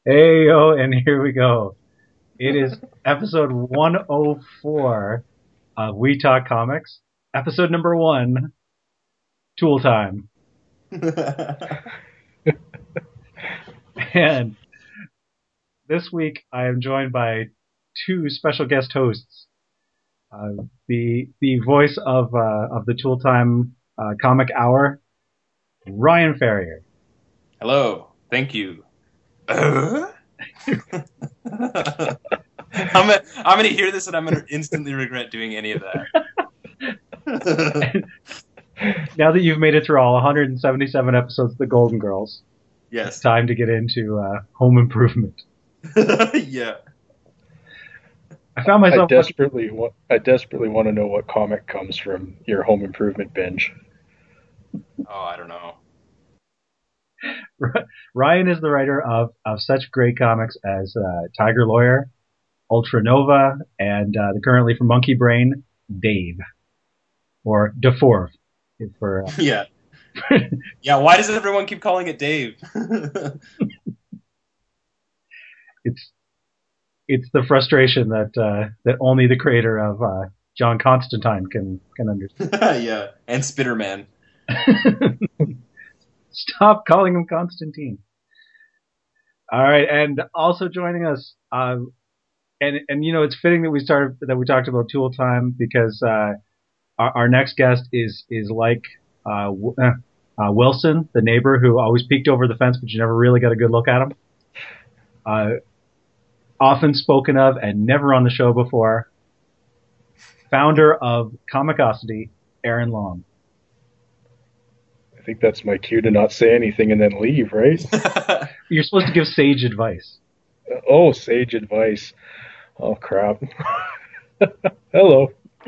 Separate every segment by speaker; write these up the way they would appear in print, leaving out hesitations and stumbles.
Speaker 1: Hey yo, and here we go. It is episode 104 of We Talk Comics, episode number one, Tool Time. And this week I am joined by two special guest hosts. The voice of the Tool Time comic hour, Ryan Ferrier.
Speaker 2: Hello. Thank you. I'm gonna hear this and I'm gonna instantly regret doing any of that.
Speaker 1: Now that you've made it through all 177 episodes of The Golden Girls, it's
Speaker 2: Yes.
Speaker 1: time to get into Home Improvement.
Speaker 2: Yeah.
Speaker 1: I found
Speaker 3: I
Speaker 1: myself
Speaker 3: desperately want to know what comic comes from your Home Improvement binge.
Speaker 2: Oh, I don't know.
Speaker 1: Ryan is the writer of such great comics as Tiger Lawyer, Ultra Nova, and currently from Monkey Brain, Dave. Or DeForv. For,
Speaker 2: Yeah. Yeah. Why does everyone keep calling it Dave?
Speaker 1: it's the frustration that only the creator of John Constantine can understand.
Speaker 2: Yeah. And Spitterman.
Speaker 1: Stop calling him Constantine. All right, and also joining us, and you know it's fitting that we talked about Tool Time because our next guest is like Wilson, the neighbor who always peeked over the fence, but you never really got a good look at him. Often spoken of and never on the show before. Founder of Comicosity, Aaron Long.
Speaker 3: I think that's my cue to not say anything and then leave, right?
Speaker 1: You're supposed to give sage advice.
Speaker 3: Oh, sage advice. Oh, crap. Hello.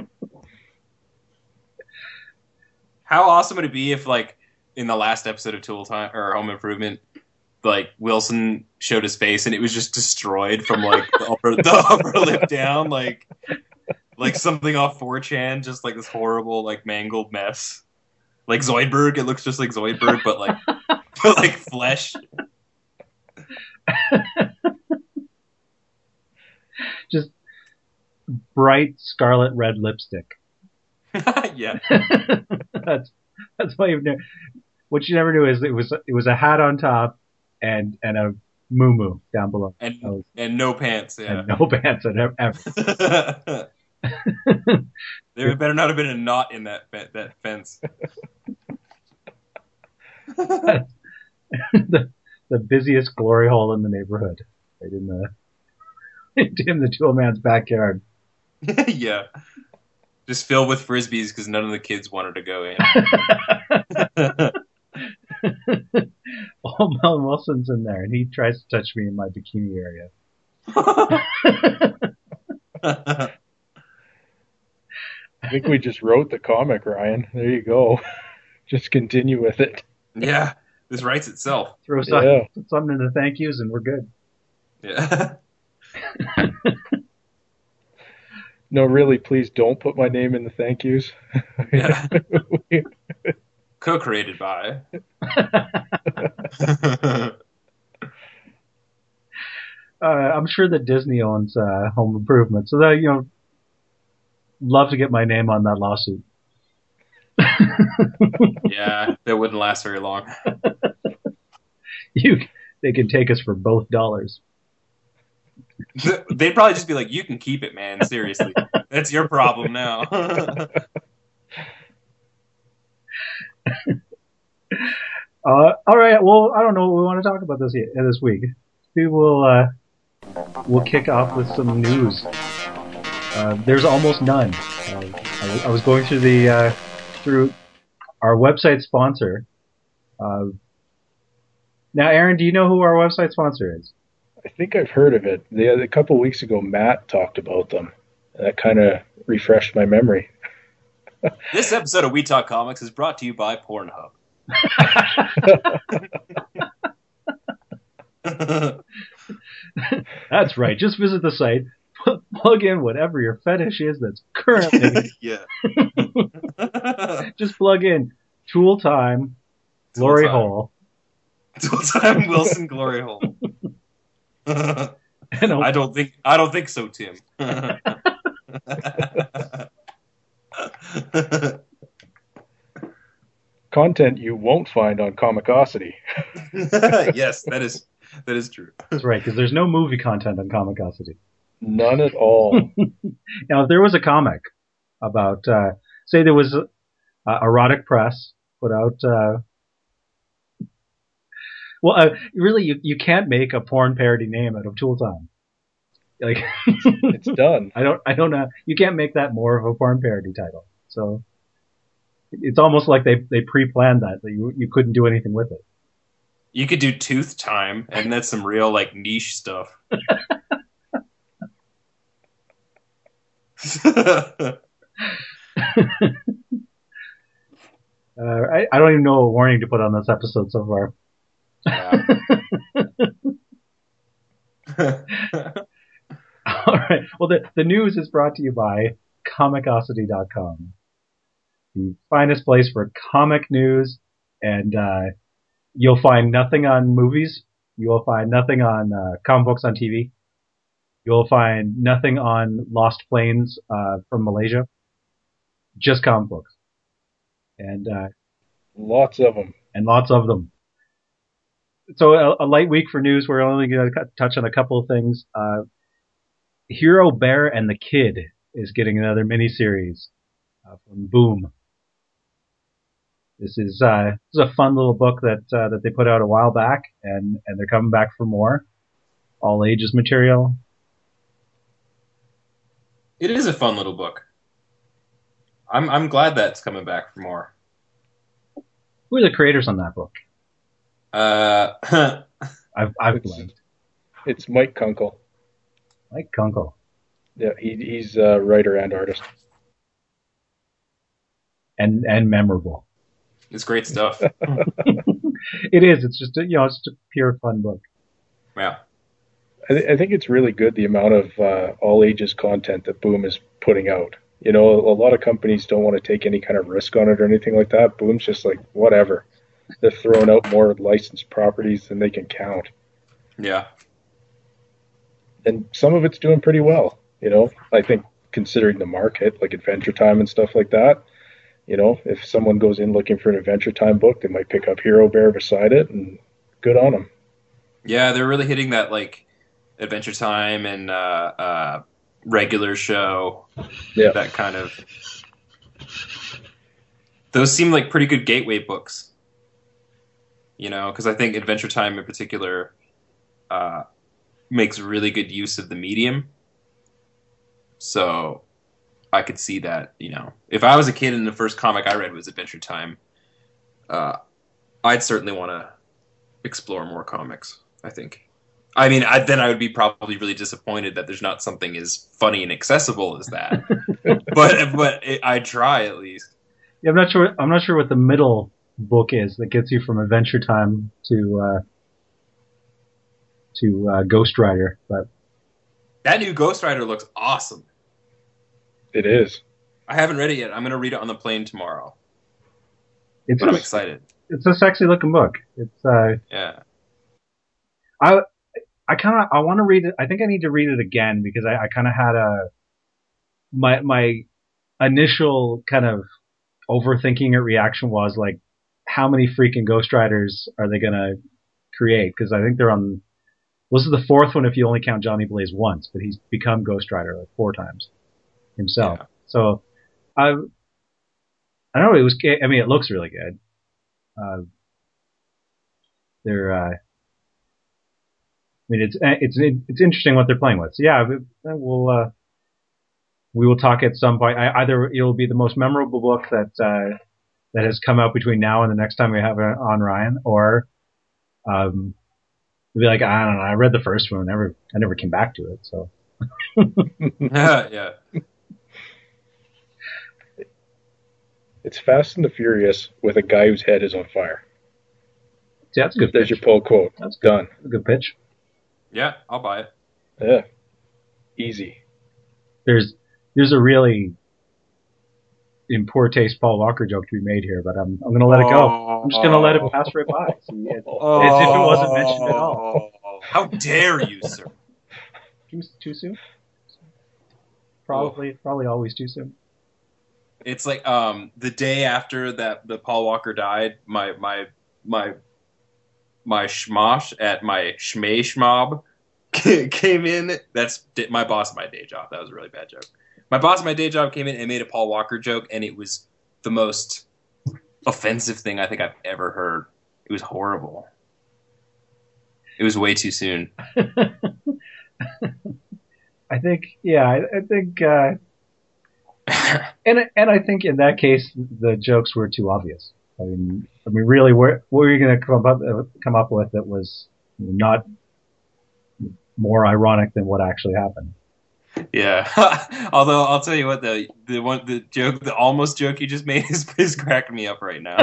Speaker 2: How awesome would it be if, like, in the last episode of Tool Time or Home Improvement, like Wilson showed his face and it was just destroyed from like the upper lip down, like something off 4chan, just like this horrible, like mangled mess. Like Zoidberg, it looks just like Zoidberg, but like flesh.
Speaker 1: Just bright scarlet red lipstick.
Speaker 2: Yeah.
Speaker 1: That's why what you never knew is it was a hat on top and a moo down below.
Speaker 2: And no pants, yeah.
Speaker 1: And no pants ever.
Speaker 2: There better not have been a knot in that fence.
Speaker 1: the busiest glory hole in the neighborhood, right in the tool man's backyard.
Speaker 2: Yeah, just filled with frisbees because none of the kids wanted to go in.
Speaker 1: Oh, Mel Wilson's in there, and he tries to touch me in my bikini area.
Speaker 3: I think we just wrote the comic, Ryan. There you go. Just continue with it.
Speaker 2: Yeah, this writes itself.
Speaker 1: Throw something in the thank yous, and we're good.
Speaker 2: Yeah.
Speaker 3: No, really, please don't put my name in the thank yous.
Speaker 2: Yeah. Co-created by.
Speaker 1: I'm sure that Disney owns Home Improvement, so that love to get my name on that lawsuit.
Speaker 2: Yeah, that wouldn't last very long.
Speaker 1: They can take us for both dollars.
Speaker 2: They'd probably just be like, "You can keep it, man. Seriously, that's your problem now."
Speaker 1: All right. Well, I don't know what we want to talk about this week. We will we'll kick off with some news. There's almost none. I was going through through our website sponsor. Now, Aaron, do you know who our website sponsor is?
Speaker 3: I think I've heard of it. A couple of weeks ago, Matt talked about them. That kind of refreshed my memory.
Speaker 2: This episode of We Talk Comics is brought to you by Pornhub.
Speaker 1: That's right. Just visit the site, plug in whatever your fetish is that's currently.
Speaker 2: Yeah.
Speaker 1: Just plug in Tool Time, Glory Hole.
Speaker 2: Tool Time, Wilson Glory Hole.
Speaker 1: You know,
Speaker 2: I don't think so, Tim.
Speaker 3: Content you won't find on Comicosity.
Speaker 2: Yes, that is true.
Speaker 1: that's right, because there's no movie content on Comicosity.
Speaker 3: None at all.
Speaker 1: Now, if there was a comic about, say there was Erotic Press put out, really, you can't make a porn parody name out of Tool Time. Like,
Speaker 3: It's done.
Speaker 1: I don't know. You can't make that more of a porn parody title. So it's almost like they pre-planned that you couldn't do anything with it.
Speaker 2: You could do Tooth Time, and that's some real like niche stuff.
Speaker 1: I don't even know what warning to put on this episode so far. All right. Well, the news is brought to you by Comicosity.com, the finest place for comic news, and you'll find nothing on movies. You will find nothing on comic books on TV. You'll find nothing on Lost Planes from Malaysia. Just comic books. And
Speaker 3: lots of them.
Speaker 1: And lots of them. So a light week for news. We're only going to touch on a couple of things. Hero Bear and the Kid is getting another miniseries from Boom. This is a fun little book that they put out a while back, and they're coming back for more. All ages material.
Speaker 2: It is a fun little book. I'm glad that's coming back for more.
Speaker 1: Who are the creators on that book? I've blanked.
Speaker 3: It's Mike Kunkel.
Speaker 1: Mike Kunkel.
Speaker 3: Yeah, he's a writer and artist.
Speaker 1: And memorable.
Speaker 2: It's great stuff.
Speaker 1: It is. It's just it's just a pure fun book.
Speaker 2: Yeah.
Speaker 3: I think it's really good, the amount of all ages content that Boom is putting out. A lot of companies don't want to take any kind of risk on it or anything like that. Boom's just like, whatever. They're throwing out more licensed properties than they can count.
Speaker 2: Yeah.
Speaker 3: And some of it's doing pretty well. I think considering the market, like Adventure Time and stuff like that, if someone goes in looking for an Adventure Time book, they might pick up Hero Bear beside it, and good on them.
Speaker 2: Yeah, they're really hitting that, like, Adventure Time and regular show.
Speaker 3: Yeah.
Speaker 2: That kind of... Those seem like pretty good gateway books. Because I think Adventure Time in particular makes really good use of the medium. So I could see that, if I was a kid and the first comic I read was Adventure Time, I'd certainly want to explore more comics, I think. I mean, then I would be probably really disappointed that there's not something as funny and accessible as that. but I'd try at least.
Speaker 1: Yeah, I'm not sure what the middle book is that gets you from Adventure Time to Ghost Rider, but
Speaker 2: that new Ghost Rider looks awesome.
Speaker 3: It is.
Speaker 2: I haven't read it yet. I'm going to read it on the plane tomorrow.
Speaker 1: But
Speaker 2: I'm excited.
Speaker 1: It's a sexy looking book. It's
Speaker 2: yeah.
Speaker 1: I want to read it. I think I need to read it again because I kind of had my initial kind of overthinking it reaction was like, how many freaking Ghost Riders are they going to create? Because I think they're on. This is the fourth one if you only count Johnny Blaze once, but he's become Ghost Rider like 4 times himself. Yeah. So I don't know. It looks really good. It's interesting what they're playing with. So yeah, we will talk at some point. Either it'll be the most memorable book that has come out between now and the next time we have it on Ryan, or we'll be like, I don't know, I read the first one, I never came back to it. So
Speaker 2: yeah.
Speaker 3: It's Fast and the Furious with a guy whose head is on fire.
Speaker 1: Yeah, that's a good pitch.
Speaker 3: There's your pull quote.
Speaker 1: That's
Speaker 3: done.
Speaker 1: A good pitch.
Speaker 2: Yeah, I'll buy it.
Speaker 3: Yeah. Easy.
Speaker 1: There's a really in poor taste Paul Walker joke to be made here, but I'm going to let it go. I'm just going to let it pass right by. As if it wasn't mentioned at all.
Speaker 2: How dare you, sir?
Speaker 1: Too soon? Probably always too soon.
Speaker 2: It's like the day after that the Paul Walker died, my schmosh at my schmay schmob came in. That's my boss at my day job. That was a really bad joke. My boss at my day job came in and made a Paul Walker joke, and it was the most offensive thing I think I've ever heard. It was horrible. It was way too soon.
Speaker 1: I think, and I think in that case the jokes were too obvious. I mean, really, what were you going to come up with that was not more ironic than what actually happened?
Speaker 2: Yeah. Although I'll tell you what, the almost joke you just made is cracking me up right now.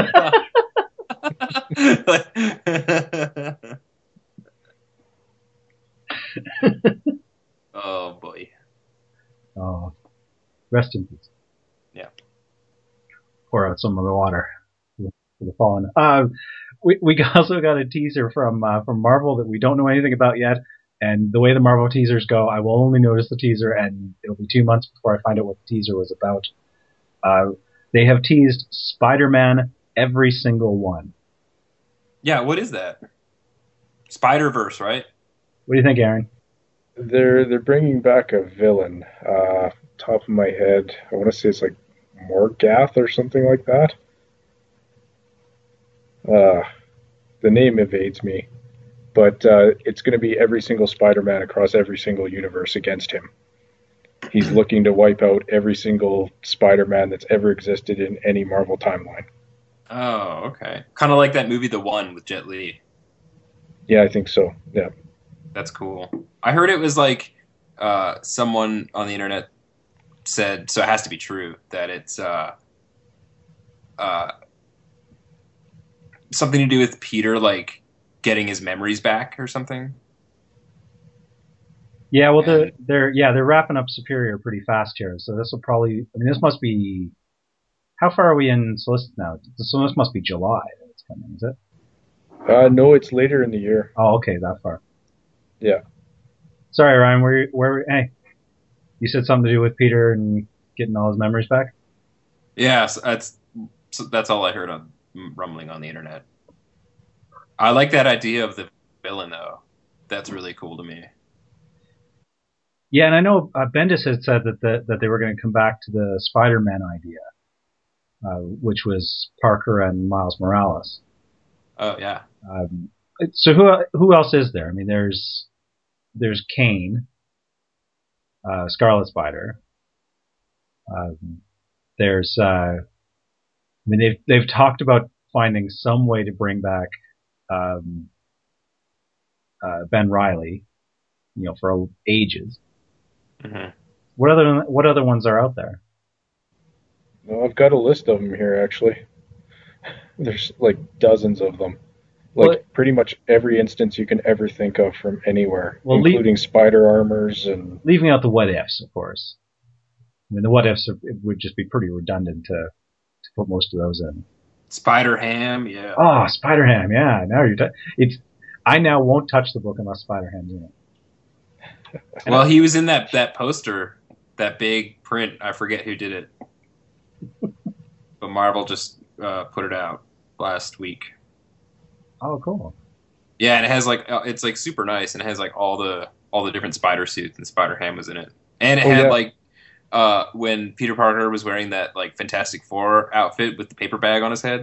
Speaker 2: Oh boy.
Speaker 1: Oh, rest in peace.
Speaker 2: Yeah.
Speaker 1: Pour out some of the water for the fallen. We also got a teaser from Marvel that we don't know anything about yet. And the way the Marvel teasers go, I will only notice the teaser, and it'll be 2 months before I find out what the teaser was about. They have teased Spider-Man, every single one.
Speaker 2: Yeah, what is that? Spider-Verse, right?
Speaker 1: What do you think, Aaron?
Speaker 3: They're bringing back a villain. Top of my head, I want to say it's like Morgath or something like that. The name evades me, but it's going to be every single Spider-Man across every single universe against him. He's looking to wipe out every single Spider-Man that's ever existed in any Marvel timeline.
Speaker 2: Oh, okay. Kind of like that movie The One with Jet Li.
Speaker 3: Yeah, I think so. Yeah.
Speaker 2: That's cool. I heard it was like someone on the internet said, so it has to be true, that it's something to do with Peter, like, getting his memories back or something.
Speaker 1: Yeah, well, they're wrapping up Superior pretty fast here, so this will probably. I mean, this must be. How far are we in Solicit now? So this must be July that it's coming, is it?
Speaker 3: No, it's later in the year.
Speaker 1: Oh, okay, that far.
Speaker 3: Yeah.
Speaker 1: Sorry, Ryan. Hey, you said something to do with Peter and getting all his memories back.
Speaker 2: Yeah, that's all I heard on rumbling on the internet. I like that idea of the villain, though. That's really cool to me.
Speaker 1: Yeah, and I know Bendis had said that they were going to come back to the Spider-Man idea, which was Parker and Miles Morales.
Speaker 2: Oh yeah.
Speaker 1: So who else is there? I mean, there's Kane, Scarlet Spider. There's I mean, they've talked about finding some way to bring back Ben Reilly, for ages.
Speaker 2: Mm-hmm.
Speaker 1: What other ones are out there?
Speaker 3: Well, I've got a list of them here, actually. There's like dozens of them. Like pretty much every instance you can ever think of from anywhere, including spider armors and...
Speaker 1: Leaving out the what ifs, of course. I mean, the what ifs would just be pretty redundant to put most of those in.
Speaker 2: Spider-Ham, yeah.
Speaker 1: Oh, Spider-Ham, yeah. Now I now won't touch the book unless Spider-Ham's in it.
Speaker 2: Well, he was in that poster, that big print. I forget who did it. But Marvel just put it out last week.
Speaker 1: Oh, cool.
Speaker 2: Yeah, and it has like it's like super nice, and it has like all the different spider suits, and Spider-Ham was in it. And it had like when Peter Parker was wearing that like Fantastic Four outfit with the paper bag on his head.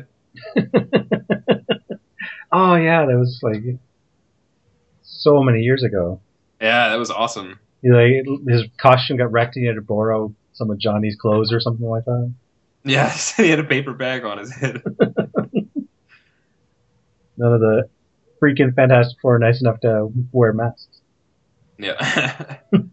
Speaker 1: Oh yeah, that was like so many years ago.
Speaker 2: Yeah, that was awesome.
Speaker 1: His costume got wrecked and he had to borrow some of Johnny's clothes or something like that.
Speaker 2: Yeah, he had a paper bag on his head.
Speaker 1: None of the freaking Fantastic Four are nice enough to wear masks.
Speaker 2: Yeah.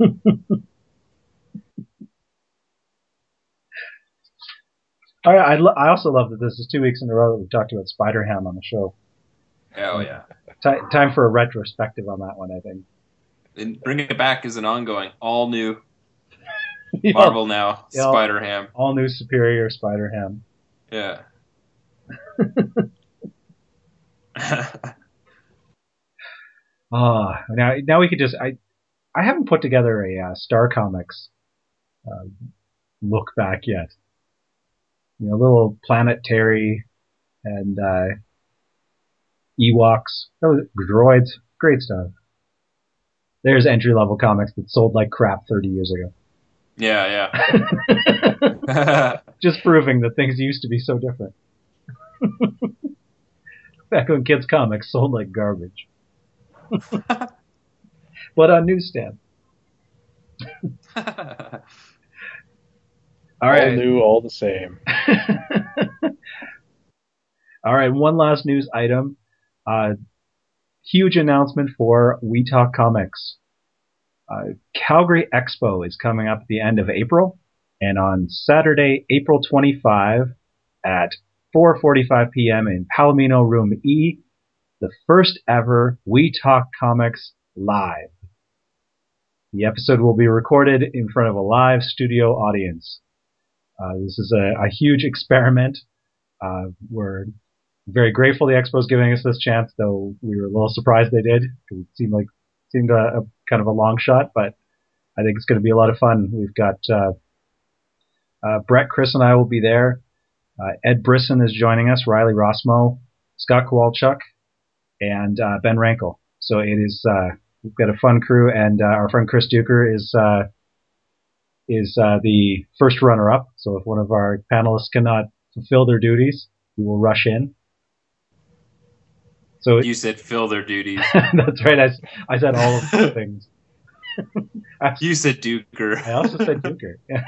Speaker 1: All right, I also love that this is 2 weeks in a row that we've talked about Spider-Ham on the show.
Speaker 2: Oh yeah.
Speaker 1: Time for a retrospective on that one, I think.
Speaker 2: And bringing it back is an ongoing, all new Marvel now, Spider-Ham.
Speaker 1: All new Superior Spider-Ham.
Speaker 2: Yeah.
Speaker 1: Now we could just I haven't put together a Star Comics uh, look back yet. Little Planet Terry and Ewoks, droids, great stuff. There's entry level comics that sold like crap 30 years ago.
Speaker 2: Yeah.
Speaker 1: Just proving that things used to be so different. Back when kids' comics sold like garbage. But on newsstand. All right.
Speaker 3: All new, all the same.
Speaker 1: All right, one last news item. Huge announcement for We Talk Comics. Calgary Expo is coming up at the end of April, and on Saturday, April 25 at 4:45 p.m. in Palomino Room E, the first ever We Talk Comics live. The episode will be recorded in front of a live studio audience. This is a huge experiment. We're very grateful the Expo is giving us this chance, though we were a little surprised they did. It seemed a kind of a long shot, but I think it's going to be a lot of fun. We've got Brett, Chris, and I will be there. Ed Brisson is joining us, Riley Rossmo, Scott Kowalchuk, and Ben Rankel. So it is we've got a fun crew, and our friend Chris Duker is the first runner-up. So if one of our panelists cannot fulfill their duties, we will rush in. So
Speaker 2: you said fill their duties.
Speaker 1: That's right. I said all of the things.
Speaker 2: You said Duker.
Speaker 1: I also said Duker. Yeah.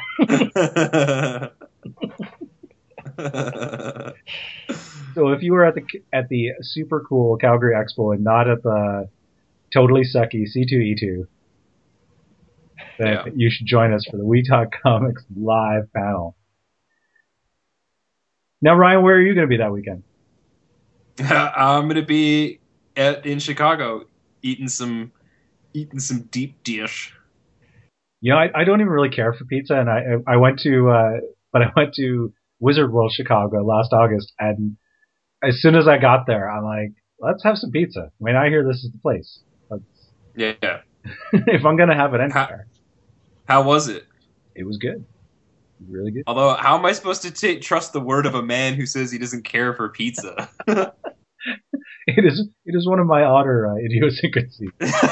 Speaker 1: So if you were at the super cool Calgary Expo and not at the totally sucky C2E2, then you should join us for the We Talk Comics live panel. Now, Ryan, where are you going to be that weekend?
Speaker 2: I'm going to be in Chicago eating some deep dish.
Speaker 1: I don't even really care for pizza, and I went to Wizard World Chicago last August, and as soon as I got there, I'm like, let's have some pizza. I mean, I hear this is the place.
Speaker 2: Yeah.
Speaker 1: If I'm going to have it anywhere.
Speaker 2: How was it?
Speaker 1: It was good. Really good.
Speaker 2: Although, how am I supposed to trust the word of a man who says he doesn't care for pizza?
Speaker 1: It is one of my odder idiosyncrasies.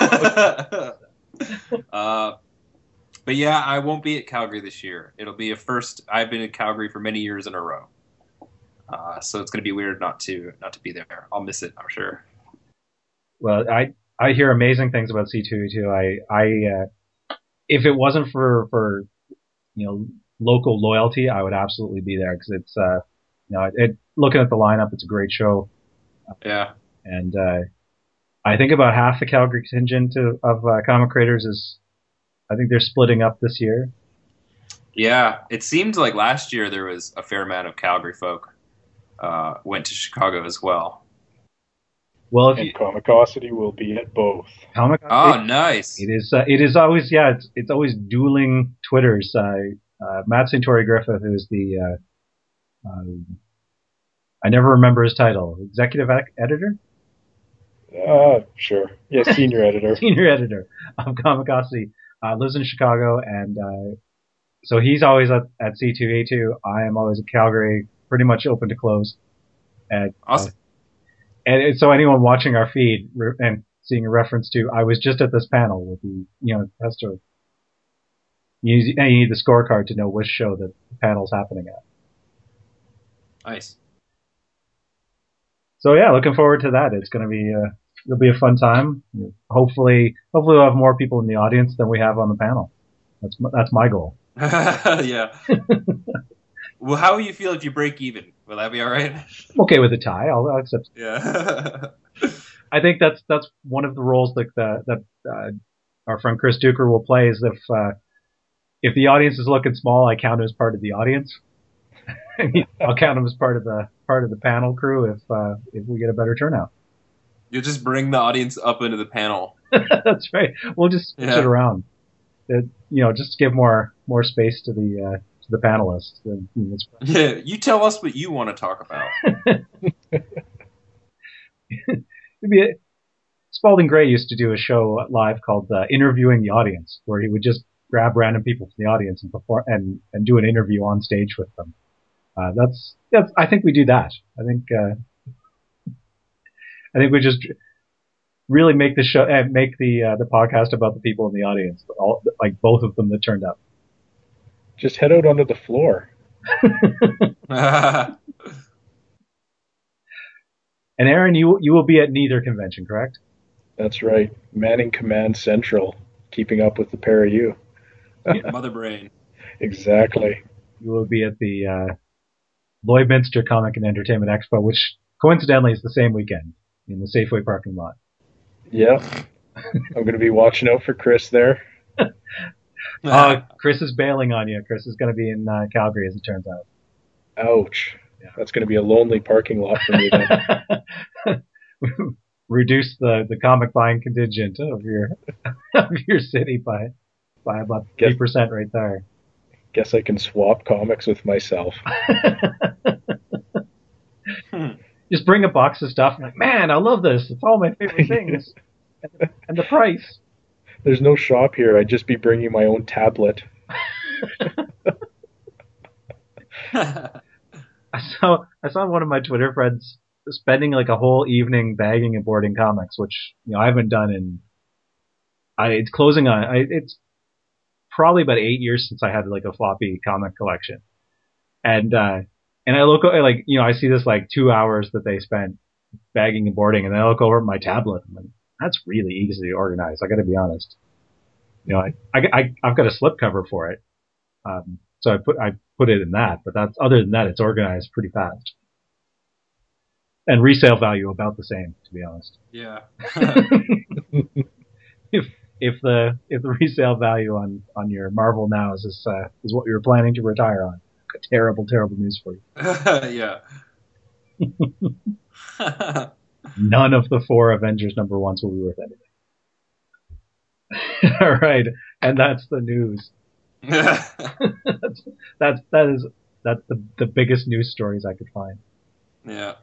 Speaker 2: But yeah, I won't be at Calgary this year. It'll be a first. I've been in Calgary for many years in a row, so it's going to be weird not to be there. I'll miss it, I'm sure.
Speaker 1: Well, I hear amazing things about C2E2. I if it wasn't for local loyalty, I would absolutely be there because it's looking at the lineup, it's a great show.
Speaker 2: Yeah.
Speaker 1: And I think about half the Calgary contingent of comic creators is, I think they're splitting up this year.
Speaker 2: Yeah, it seemed like last year there was a fair amount of Calgary folk went to Chicago as well.
Speaker 3: Well, Comicosity will be at both.
Speaker 2: Oh, nice!
Speaker 1: It is always it's always dueling Twitters. Matt Santori Griffith, who's the I never remember his title. Executive editor?
Speaker 3: Sure. Yeah, senior editor.
Speaker 1: Senior editor of Comicosity. Lives in Chicago, and so he's always at C2E2. I am always at Calgary, pretty much open to close. And,
Speaker 2: awesome.
Speaker 1: And so anyone watching our feed and seeing a reference to, I was just at this panel with the, has to, you need the scorecard to know which show the panel's happening at.
Speaker 2: Nice.
Speaker 1: So yeah, looking forward to that. It's going to be, it'll be a fun time. Hopefully we'll have more people in the audience than we have on the panel. That's my goal.
Speaker 2: Yeah. Well, how will you feel if you break even? Will that be all right?
Speaker 1: I'm okay with a tie. I'll accept.
Speaker 2: Yeah.
Speaker 1: I think that's one of the roles that our friend Chris Duker will play is if the audience is looking small, I count him as part of the audience. I'll count him as part of the panel crew if we get a better turnout.
Speaker 2: You'll just bring the audience up into the panel.
Speaker 1: That's right. We'll just switch it around. Just give more space to the panelists.
Speaker 2: Yeah, you tell us what you want to talk about.
Speaker 1: It's Spalding Gray used to do a show live called Interviewing the Audience, where he would just grab random people from the audience and perform and do an interview on stage with them. That's I think we do that. I think we just really make the show, make the podcast about the people in the audience, like both of them that turned up.
Speaker 3: Just head out onto the floor.
Speaker 1: And Aaron, you will be at neither convention, correct?
Speaker 3: That's right. Manning Command Central, keeping up with the pair of you.
Speaker 2: Mother brain.
Speaker 3: Exactly.
Speaker 1: You will be at the Lloydminster Comic and Entertainment Expo, which coincidentally is the same weekend in the Safeway parking lot.
Speaker 3: Yep. I'm going to be watching out for Chris there.
Speaker 1: Chris is bailing on you. Chris is going to be in Calgary, as it turns out.
Speaker 3: Ouch. Yeah. That's going to be a lonely parking lot for me then.
Speaker 1: Reduce the comic buying contingent of your city by about 3% right there.
Speaker 3: Guess I can swap comics with myself.
Speaker 1: Just bring a box of stuff. And like, man, I love this. It's all my favorite things. And the price.
Speaker 3: There's no shop here. I'd just be bringing my own tablet.
Speaker 1: I saw one of my Twitter friends spending like a whole evening bagging and boarding comics, which I haven't done in. It's closing on. It's probably about 8 years since I had like a floppy comic collection, and I look like I see this like 2 hours that they spent bagging and boarding, and then I look over at my tablet. I'm like, that's really easy to organize. I got to be honest. I've got a slipcover for it, so I put it in that. But that's other than that, it's organized pretty fast, and resale value about the same, to be honest.
Speaker 2: Yeah.
Speaker 1: If the resale value on your Marvel Now is what you're planning to retire on, terrible news for you.
Speaker 2: Yeah.
Speaker 1: None of the 4 Avengers #1s will be worth anything. All right, and that's the news. that's the biggest news stories I could find.
Speaker 2: Yeah.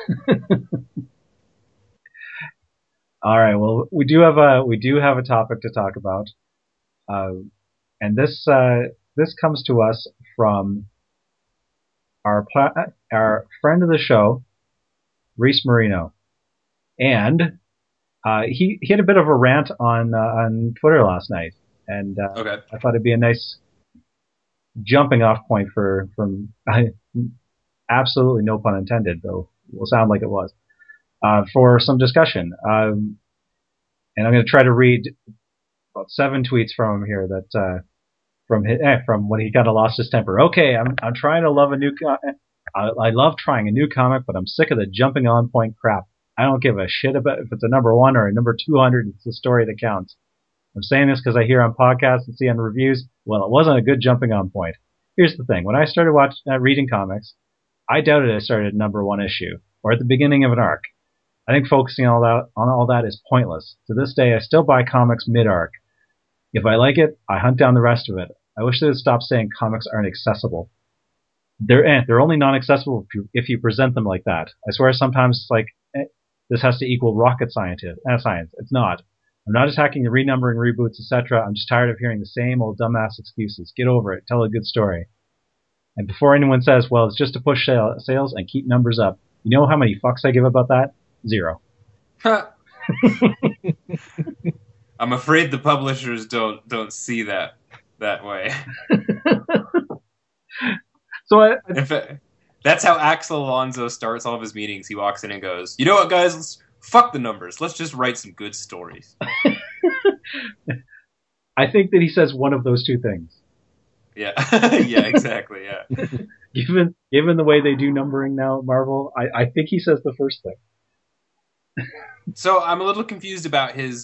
Speaker 1: All right. Well, we do have a topic to talk about, and this comes to us from our friend of the show, Reese Marino, and he had a bit of a rant on Twitter last night, and
Speaker 2: okay.
Speaker 1: I thought it'd be a nice jumping off point from absolutely no pun intended, though it will sound like it was. For some discussion. And I'm going to try to read about 7 tweets from him here that, from when he kind of lost his temper. Okay, I'm trying to love a new, I love trying a new comic, but I'm sick of the jumping on point crap. I don't give a shit about if it's a #1 or a #200. It's the story that counts. I'm saying this because I hear on podcasts and see on reviews, well, it wasn't a good jumping on point. Here's the thing. When I started reading comics, I doubted I started at #1 issue or at the beginning of an arc. I think focusing on all that is pointless. To this day, I still buy comics mid-arc. If I like it, I hunt down the rest of it. I wish they would stop saying comics aren't accessible. They're only non-accessible if you present them like that. I swear sometimes it's like, this has to equal rocket science. It's not. I'm not attacking the renumbering, reboots, etc. I'm just tired of hearing the same old dumbass excuses. Get over it. Tell a good story. And before anyone says, well, it's just to push sales and keep numbers up, you know how many fucks I give about that? 0.
Speaker 2: I'm afraid the publishers don't see that way.
Speaker 1: So
Speaker 2: in fact, that's how Axel Alonso starts all of his meetings. He walks in and goes, "You know what, guys? Let's fuck the numbers. Let's just write some good stories."
Speaker 1: I think that he says one of those two things.
Speaker 2: Yeah, yeah, exactly. Yeah.
Speaker 1: Given the way they do numbering now, Marvel, I think he says the first thing.
Speaker 2: So I'm a little confused about his.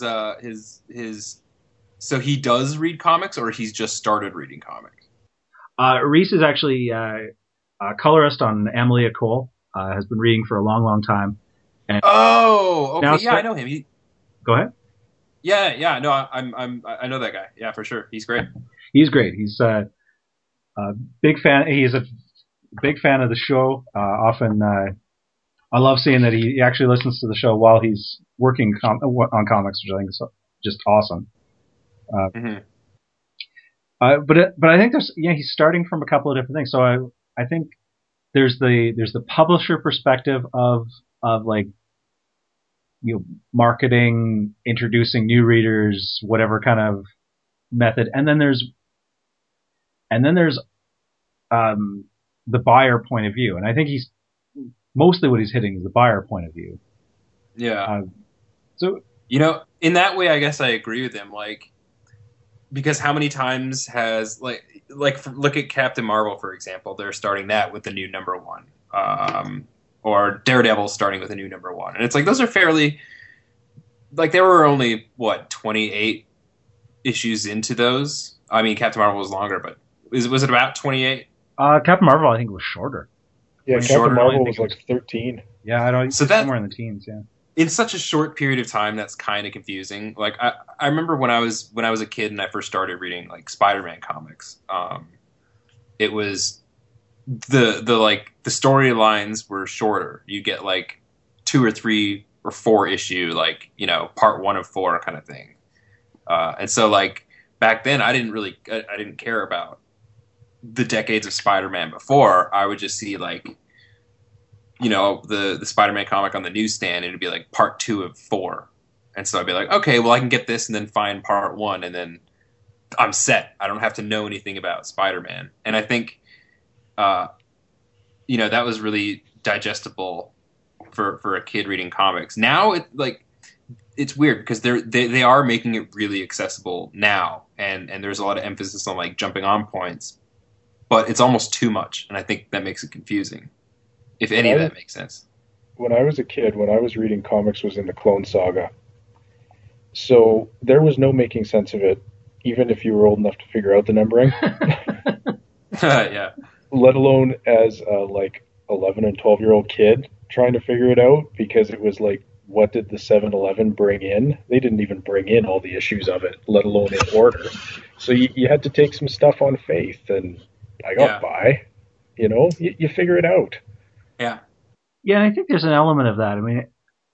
Speaker 2: So he does read comics, or he's just started reading comics?
Speaker 1: Reese is actually a colorist on Amelia Cole. Has been reading for a long time. And
Speaker 2: okay. Yeah, I know him.
Speaker 1: Go ahead.
Speaker 2: Yeah. No, I know that guy. Yeah, for sure. He's great.
Speaker 1: He's great. He's a big fan. He's a big fan of the show. Often I love seeing that he actually listens to the show while he's working on comics, which I think is just awesome.
Speaker 2: Mm-hmm.
Speaker 1: But I think he's starting from a couple of different things. So I think there's the publisher perspective of like, you know, marketing, introducing new readers, whatever kind of method, and then there's the buyer point of view, and I think he's mostly what he's hitting is the buyer point of view.
Speaker 2: Yeah.
Speaker 1: So,
Speaker 2: you know, in that way, I guess I agree with him. Like, because how many times has look at Captain Marvel, for example. They're starting that with the new #1, or Daredevil starting with a new #1, and it's like those are fairly, like, there were only 28 issues into those. I mean, Captain Marvel was longer, but was it about 28?
Speaker 1: Captain Marvel, I think, was shorter.
Speaker 3: Yeah, Captain Marvel was like 13.
Speaker 1: Yeah, I don't.
Speaker 2: So
Speaker 1: somewhere in the teens. Yeah.
Speaker 2: In such a short period of time, that's kind of confusing. Like, I remember when I was a kid and I first started reading like Spider-Man comics. It was the storylines were shorter. You get like 2 or 3 or 4 issue, like, you know, part 1 of 4 kind of thing. And so, like, back then I didn't care about the decades of Spider-Man before. I would just see, like, you know, the Spider-Man comic on the newsstand, and it'd be like part 2 of 4. And so I'd be like, okay, well, I can get this and then find part 1, and then I'm set. I don't have to know anything about Spider-Man. And I think, you know, that was really digestible for a kid reading comics. Now it's weird because they are making it really accessible now, and there's a lot of emphasis on like jumping on points, but it's almost too much, and I think that makes it confusing. If any of that makes sense.
Speaker 3: When I was a kid, when I was reading comics, was in the Clone Saga. So there was no making sense of it, even if you were old enough to figure out the numbering.
Speaker 2: Yeah.
Speaker 3: Let alone as a like 11 and 12-year-old kid trying to figure it out, because it was like, what did the 7-Eleven bring in? They didn't even bring in all the issues of it, let alone in order. So you had to take some stuff on faith, and I got by. You know, you figure it out.
Speaker 2: Yeah.
Speaker 1: Yeah, I think there's an element of that. I mean,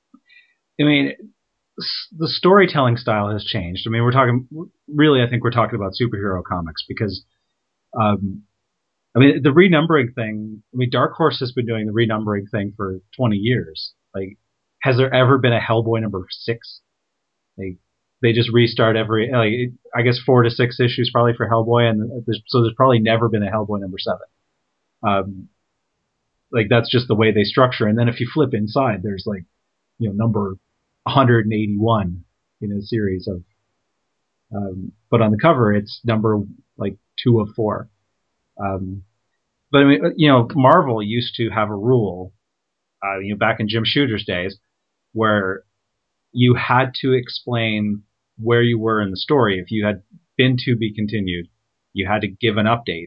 Speaker 1: the storytelling style has changed. I mean, I think we're talking about superhero comics because, I mean, the renumbering thing, I mean, Dark Horse has been doing the renumbering thing for 20 years. Like, has there ever been a Hellboy #6? They just restart every, like, I guess 4 to 6 issues probably for Hellboy, and there's probably never been a Hellboy #7. Like, that's just the way they structure. And then if you flip inside, there's like, you know, number 181 in a series of, but on the cover, it's number like 2 of 4. But I mean, you know, Marvel used to have a rule, you know, back in Jim Shooter's days, where you had to explain where you were in the story. If you had been to be continued, you had to give an update.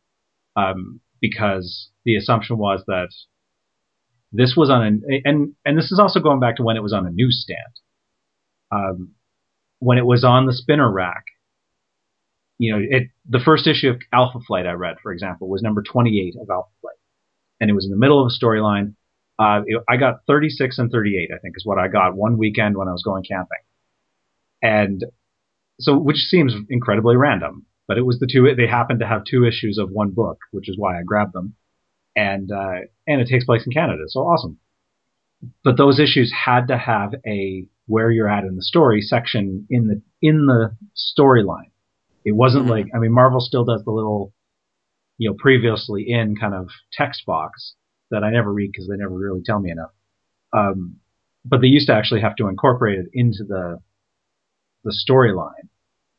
Speaker 1: Because the assumption was that this was on and this is also going back to when it was on a newsstand. When it was on the spinner rack, you know, the first issue of Alpha Flight I read, for example, was number 28 of Alpha Flight, and it was in the middle of a storyline. I got 36 and 38, I think, is what I got one weekend when I was going camping, and so, which seems incredibly random. But it was they happened to have 2 issues of one book, which is why I grabbed them. And it takes place in Canada, so awesome. But those issues had to have a where you're at in the story section in the storyline. It wasn't like, I mean, Marvel still does the little, you know, previously in kind of text box that I never read because they never really tell me enough. But they used to actually have to incorporate it into the storyline.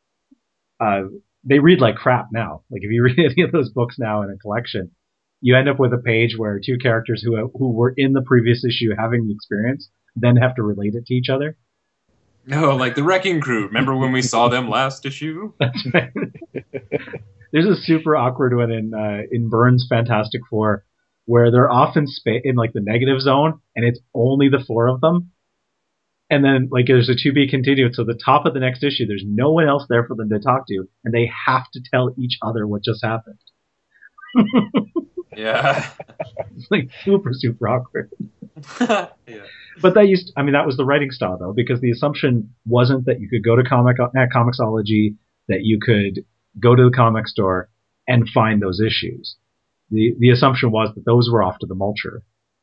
Speaker 1: They read like crap now. Like, if you read any of those books now in a collection, you end up with a page where 2 characters who were in the previous issue having the experience then have to relate it to each other.
Speaker 2: No, like the Wrecking Crew. Remember when we saw them last issue?
Speaker 1: That's right. There's a super awkward one in Byrne's Fantastic Four where they're off in like the negative zone, and it's only the 4 of them. And then, like, there's a to be continued. So the top of the next issue, there's no one else there for them to talk to, and they have to tell each other what just happened.
Speaker 2: Yeah.
Speaker 1: It's like super, super awkward.
Speaker 2: Yeah.
Speaker 1: But that was the writing style though, because the assumption wasn't that you could go to Comixology, that you could go to the comic store and find those issues. The assumption was that those were off to the mulcher.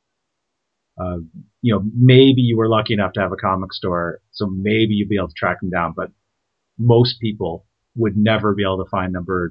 Speaker 1: Maybe you were lucky enough to have a comic store, so maybe you'd be able to track them down, but most people would never be able to find number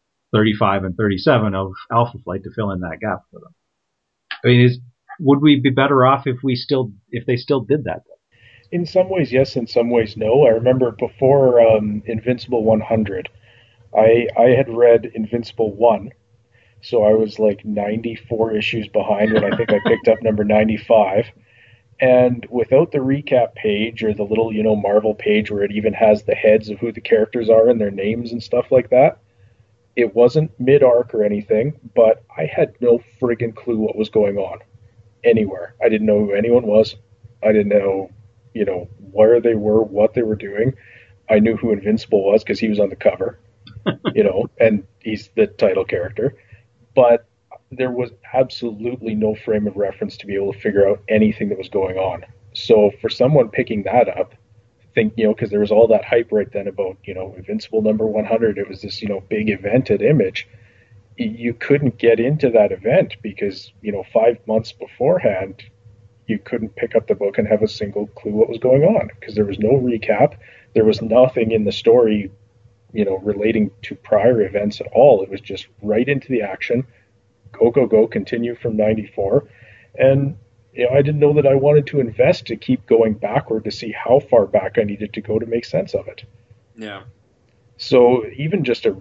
Speaker 1: 35 and 37 of Alpha Flight to fill in that gap for them. I mean, would we be better off if they still did that?
Speaker 3: In some ways, yes. In some ways, no. I remember before Invincible 100, I had read Invincible 1, so I was like 94 issues behind when I think I picked up number 95. And without the recap page or the little, Marvel page where it even has the heads of who the characters are and their names and stuff like that, it wasn't mid-arc or anything, but I had no friggin' clue what was going on anywhere. I didn't know who anyone was. I didn't know, where they were, what they were doing. I knew who Invincible was because he was on the cover, and he's the title character. But there was absolutely no frame of reference to be able to figure out anything that was going on. So for someone picking that up, because there was all that hype right then about, Invincible number 100, it was this, big event at Image. You couldn't get into that event because, 5 months beforehand, you couldn't pick up the book and have a single clue what was going on because there was no recap. There was nothing in the story, relating to prior events at all. It was just right into the action. Go, continue from 94. And, I didn't know that I wanted to invest to keep going backward to see how far back I needed to go to make sense of it.
Speaker 2: Yeah.
Speaker 3: So even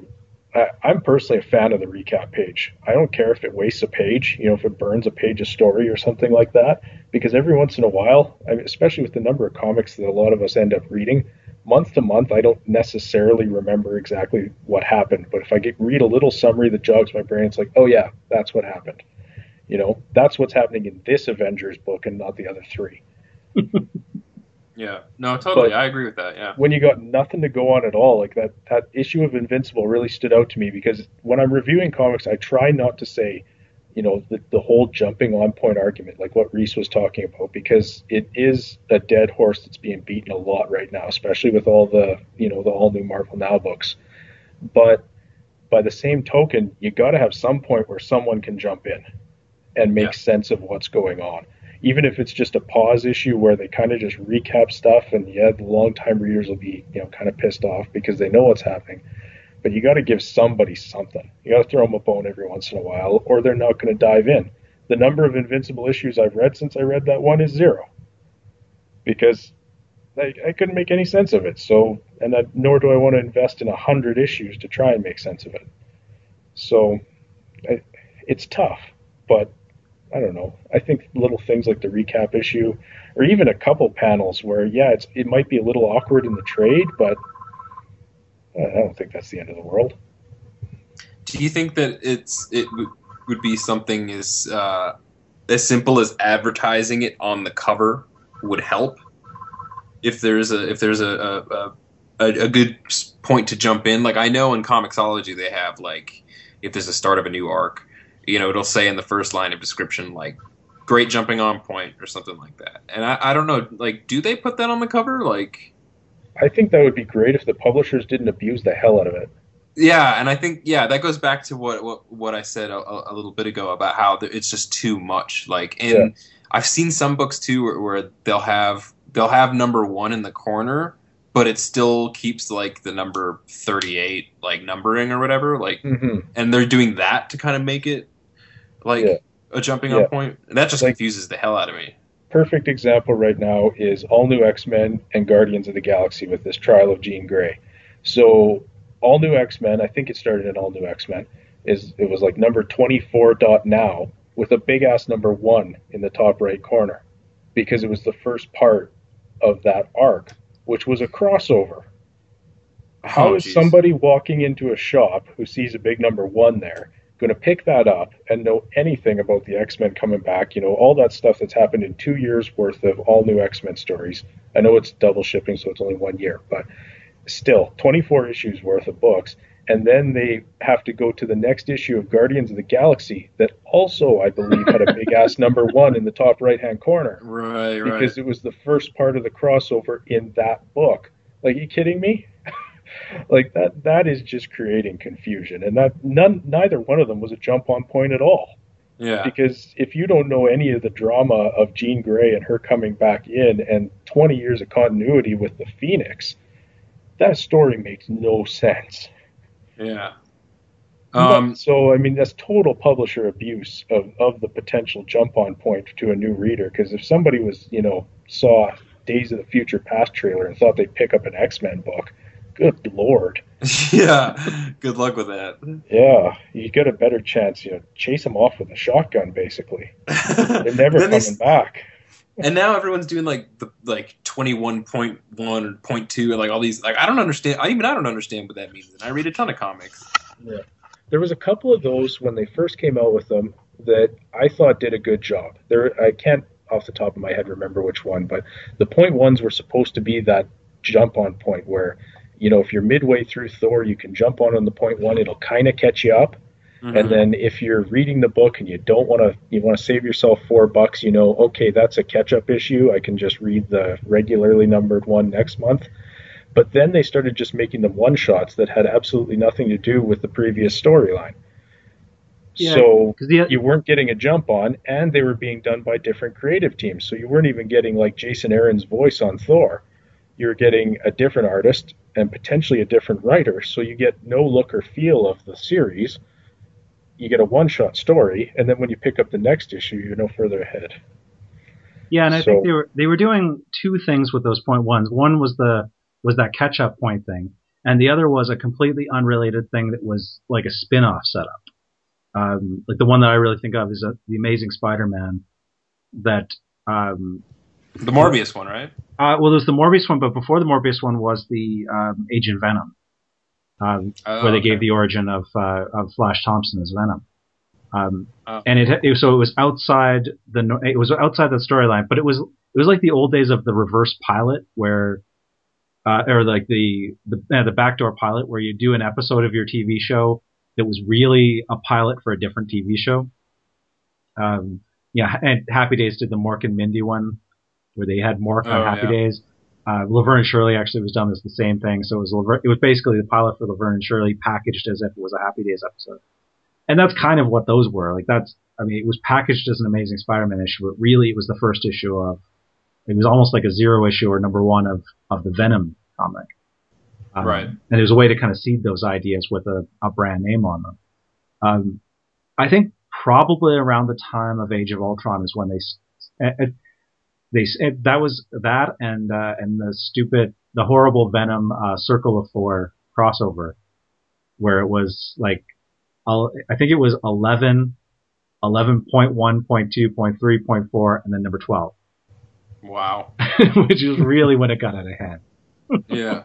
Speaker 3: I'm personally a fan of the recap page. I don't care if it wastes a page, if it burns a page of story or something like that, because every once in a while, especially with the number of comics that a lot of us end up reading, month to month, I don't necessarily remember exactly what happened. But if I read a little summary that jogs my brain, it's like, oh yeah, that's what happened. That's what's happening in this Avengers book and not the other three.
Speaker 2: Yeah, no, totally.
Speaker 3: But
Speaker 2: I agree with that. Yeah.
Speaker 3: when you got nothing to go on at all, like that issue of Invincible really stood out to me because when I'm reviewing comics, I try not to say, the whole jumping on point argument, like what Reese was talking about, because it is a dead horse that's being beaten a lot right now, especially with all the, the all new Marvel Now books. But by the same token, you got to have some point where someone can jump in and make sense of what's going on. Even if it's just a pause issue where they kind of just recap stuff, and the long-time readers will be, kind of pissed off because they know what's happening. But you got to give somebody something. You got to throw them a bone every once in a while, or they're not going to dive in. The number of Invincible issues I've read since I read that one is 0, because I couldn't make any sense of it. So, nor do I want to invest in 100 issues to try and make sense of it. So, it's tough, but I don't know. I think little things like the recap issue, or even a couple panels where, it might be a little awkward in the trade, but I don't think that's the end of the world.
Speaker 2: Do you think that it would be something as simple as advertising it on the cover would help? If there's a good point to jump in, like I know in Comixology they have, like, if there's a start of a new arc, it'll say in the first line of description, like, great jumping on point or something like that. And I don't know, like, do they put that on the cover? Like,
Speaker 3: I think that would be great if the publishers didn't abuse the hell out of it.
Speaker 2: Yeah, and I think that goes back to what I said a little bit ago about how it's just too much. Like, and I've seen some books too where they'll have number 1 in the corner, but it still keeps like the number 38 like numbering or whatever. Like, and they're doing that to kind of make it like a jumping on point. And that just confuses the hell out of me.
Speaker 3: Perfect example right now is All New X-Men and Guardians of the Galaxy with this trial of Jean Grey. So All New X-Men, I think it started in All New X-Men, it was like number 24.now with a big ass number 1 in the top right corner, because it was the first part of that arc, which was a crossover. How is somebody walking into a shop who sees a big number 1 there going to pick that up and know anything about the X-Men coming back? All that stuff that's happened in 2 years worth of all new X-Men stories. I know it's double shipping, so it's only 1 year, but still 24 issues worth of books, and then they have to go to the next issue of Guardians of the Galaxy that also, I believe, had a big ass number 1 in the top right hand corner.
Speaker 2: Right.
Speaker 3: Because it was the first part of the crossover in that book. Like, are you kidding me? Like, that is just creating confusion, and neither one of them was a jump on point at all.
Speaker 2: Yeah.
Speaker 3: Because if you don't know any of the drama of Jean Grey and her coming back in and 20 years of continuity with the Phoenix, that story makes no sense.
Speaker 2: Yeah.
Speaker 3: So, I mean, that's total publisher abuse of the potential jump on point to a new reader. Because if somebody was, saw Days of the Future Past trailer and thought they'd pick up an X-Men book, good Lord.
Speaker 2: Yeah. Good luck with that.
Speaker 3: Yeah. You get a better chance, chase them off with a shotgun, basically. They're never coming back.
Speaker 2: And now everyone's doing like 21.1 or 0.2 and like all these, like, I don't understand. I don't understand what that means. And I read a ton of comics.
Speaker 3: Yeah. There was a couple of those when they first came out with them that I thought did a good job. I can't off the top of my head remember which one, but the 0.1s were supposed to be that jump on point where, if you're midway through Thor, you can jump on the 0.1, it'll kind of catch you up. Mm-hmm. And then if you're reading the book and you want to save yourself $4, okay, that's a catch-up issue. I can just read the regularly numbered one next month. But then they started just making them one-shots that had absolutely nothing to do with the previous storyline. Yeah, so you weren't getting a jump on, and they were being done by different creative teams. So you weren't even getting like Jason Aaron's voice on Thor. You're getting a different artist and potentially a different writer. So you get no look or feel of the series. You get a one-shot story, and then when you pick up the next issue, you're no further ahead.
Speaker 1: Yeah, and I think they were doing two things with those 0.1s. One was that catch-up point thing, and the other was a completely unrelated thing that was like a spin-off setup. Like the one that I really think of is the Amazing Spider-Man. That
Speaker 2: the Morbius one, right?
Speaker 1: Well, there's the Morbius one, but before the Morbius one was the Agent Venom. Where they gave the origin of Flash Thompson as Venom, and it was outside the storyline, but it was like the old days of the reverse pilot, where or like the backdoor pilot, where you do an episode of your TV show that was really a pilot for a different TV show. And Happy Days did the Mork and Mindy one, where they had Mork on Happy Days. Laverne and Shirley actually was done as the same thing. So it was basically the pilot for Laverne and Shirley packaged as if it was a Happy Days episode. And that's kind of what those were. Like it was packaged as an Amazing Spider-Man issue, but really it was the first issue it was almost like a zero issue or number one of the Venom comic.
Speaker 2: Right.
Speaker 1: And it was a way to kind of seed those ideas with a brand name on them. I think probably around the time of Age of Ultron is when that was that and the horrible Venom Circle of Thor crossover, where it was like I think it was 11, 11.1, 0.2, 0.3, 0.4, and then number 12.
Speaker 2: Wow.
Speaker 1: Which is really when it got out of hand.
Speaker 2: Yeah.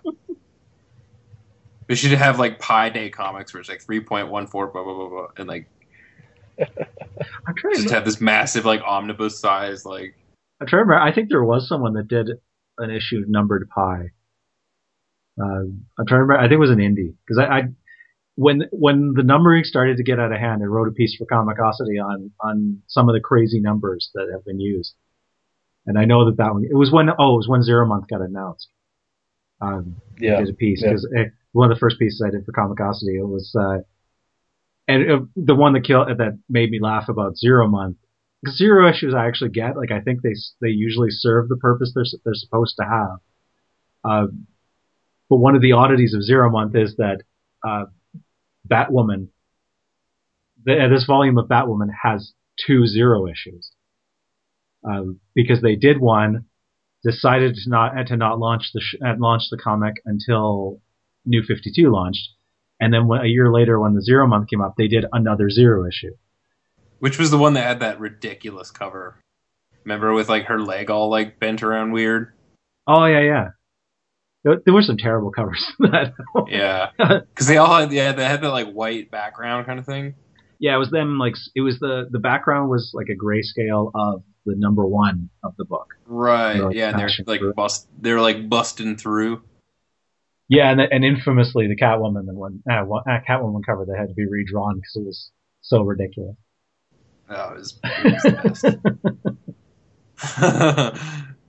Speaker 2: We should have like Pi Day comics where it's like 3.14 blah blah blah blah, and like
Speaker 1: I'm trying
Speaker 2: just have this massive like omnibus size like.
Speaker 1: I'm trying to remember. I think there was someone that did an issue numbered Pi. I'm trying to remember. I think it was an indie, because when the numbering started to get out of hand, I wrote a piece for Comicosity on some of the crazy numbers that have been used. And I know that one, it was when Zero Month got announced. I did a piece, because one of the first pieces I did for Comicosity, it was, the one that made me laugh about Zero Month, because zero issues I actually get, like I think they usually serve the purpose they're supposed to have. But one of the oddities of Zero Month is that, Batwoman, this volume of Batwoman has 2 zero issues. Because they did one, decided to not launch the comic until New 52 launched, and then a year later when the Zero Month came up, they did another zero issue.
Speaker 2: Which was the one that had that ridiculous cover? Remember, with like her leg all like bent around weird?
Speaker 1: Oh yeah. There were some terrible covers.
Speaker 2: Yeah, because they all had they had that like white background kind of thing.
Speaker 1: Yeah, it was them. Like it was the background was like a grayscale of the number one of the book.
Speaker 2: Right. And they're like busting through.
Speaker 1: Yeah, and infamously the Catwoman cover that had to be redrawn because it was so ridiculous.
Speaker 2: Oh, it was the best.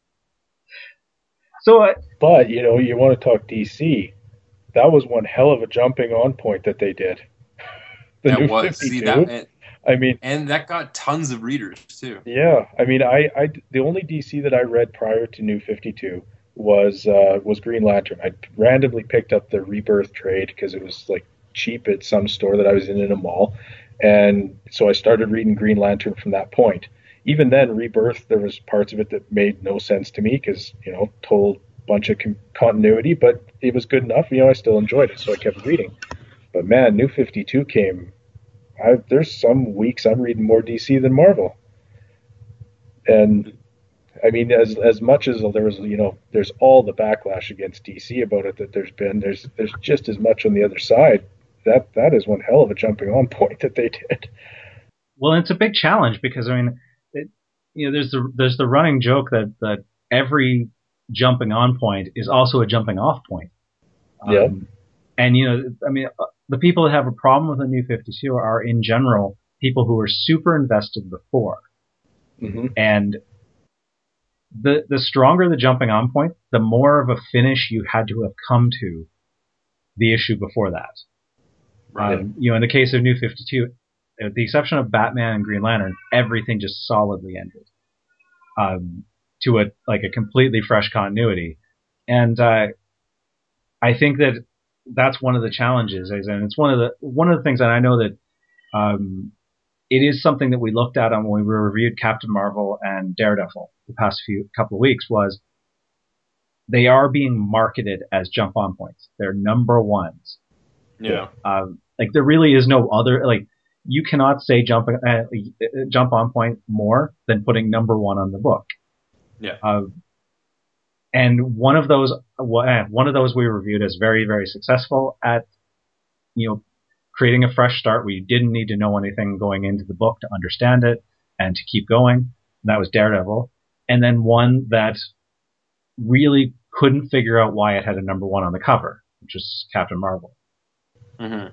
Speaker 1: So,
Speaker 3: But, you know, you want to talk DC. That was one hell of a jumping on point that they did. The
Speaker 2: That
Speaker 3: new
Speaker 2: was
Speaker 3: 52.
Speaker 2: see that,
Speaker 3: I mean,
Speaker 2: and that got tons of readers too.
Speaker 3: yeah. I mean, the only DC that I read prior to New 52 was Green Lantern. I randomly picked up the Rebirth trade because it was like cheap at some store that I was in a mall, and so I started reading Green Lantern from that point. Even then, Rebirth, there was parts of it that made no sense to me because, you know, total bunch of continuity, but it was good enough. You know, I still enjoyed it, so I kept reading. But man, New 52 came. There's some weeks I'm reading more DC than Marvel, and I mean, as much as there was, you know, there's all the backlash against DC about it that there's just as much on the other side. That is one hell of a jumping on point that they did.
Speaker 1: well, it's a big challenge because I mean, there's the running joke that every jumping on point is also a jumping off point.
Speaker 3: Yeah.
Speaker 1: And I mean, the people that have a problem with the New 52 are in general people who were super invested before, and the stronger the jumping on point, the more of a finish you had to have come to the issue before that.
Speaker 2: Right.
Speaker 1: In the case of New 52, with the exception of Batman and Green Lantern, everything just solidly ended to a completely fresh continuity. And I think that's one of the challenges, and it's one of the things that I know that it is something that we looked at on when we reviewed Captain Marvel and Daredevil the past couple of weeks, was they are being marketed as jump on points. They're number ones.
Speaker 2: Yeah.
Speaker 1: There really is no other, you cannot say jump on point more than putting number one on the book.
Speaker 2: Yeah.
Speaker 1: And one of those we reviewed as very, very successful at, creating a fresh start where you didn't need to know anything going into the book to understand it and to keep going. And that was Daredevil. And then one that really couldn't figure out why it had a number one on the cover, which is Captain Marvel.
Speaker 2: Mm-hmm.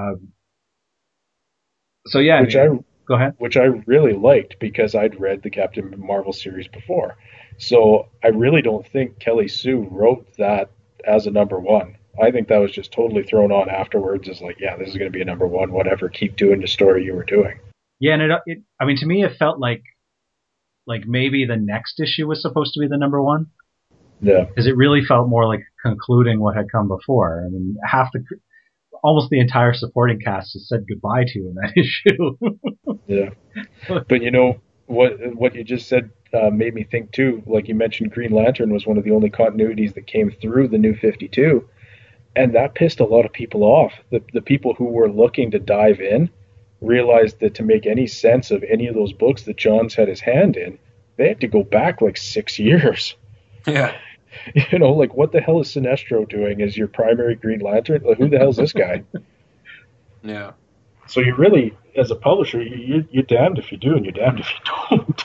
Speaker 1: Go ahead.
Speaker 3: Which I really liked because I'd read the Captain Marvel series before. So I really don't think Kelly Sue wrote that as a number one. I think that was just totally thrown on afterwards as like, yeah, this is going to be a number one, whatever, keep doing the story you were doing.
Speaker 1: Yeah, and to me it felt like maybe the next issue was supposed to be the number one.
Speaker 3: Yeah.
Speaker 1: Because it really felt more like concluding what had come before. I mean, almost the entire supporting cast has said goodbye to in that issue.
Speaker 3: Yeah. But what you just said made me think too, like you mentioned, Green Lantern was one of the only continuities that came through the New 52. And that pissed a lot of people off. The people who were looking to dive in realized that to make any sense of any of those books that Johns had his hand in, they had to go back like 6 years.
Speaker 2: Yeah.
Speaker 3: What the hell is Sinestro doing as your primary Green Lantern? Like, who the hell is this guy?
Speaker 2: Yeah.
Speaker 3: So you really, as a publisher, you're damned if you do and you're damned if you don't.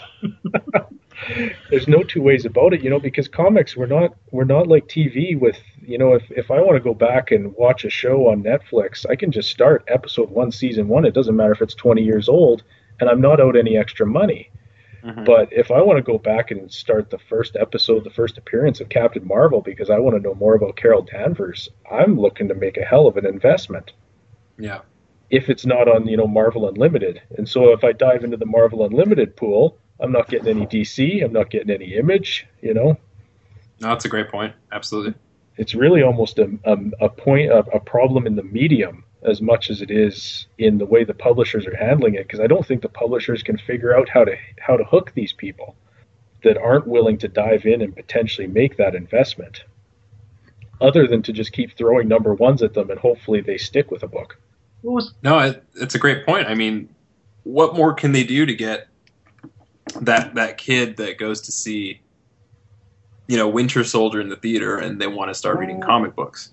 Speaker 3: There's no two ways about it, because comics, we're not like TV with, if I want to go back and watch a show on Netflix, I can just start episode 1, season 1. It doesn't matter if it's 20 years old, and I'm not out any extra money. Mm-hmm. But if I want to go back and start the first episode, the first appearance of Captain Marvel, because I want to know more about Carol Danvers, I'm looking to make a hell of an investment.
Speaker 2: Yeah.
Speaker 3: If it's not on, Marvel Unlimited. And so if I dive into the Marvel Unlimited pool, I'm not getting any DC, I'm not getting any Image, No,
Speaker 2: that's a great point. Absolutely.
Speaker 3: It's really almost a problem in the medium as much as it is in the way the publishers are handling it, because I don't think the publishers can figure out how to hook these people that aren't willing to dive in and potentially make that investment, other than to just keep throwing number ones at them and hopefully they stick with a book.
Speaker 2: No, it's a great point. I mean, what more can they do to get that kid that goes to see, Winter Soldier in the theater and they want to start reading comic books?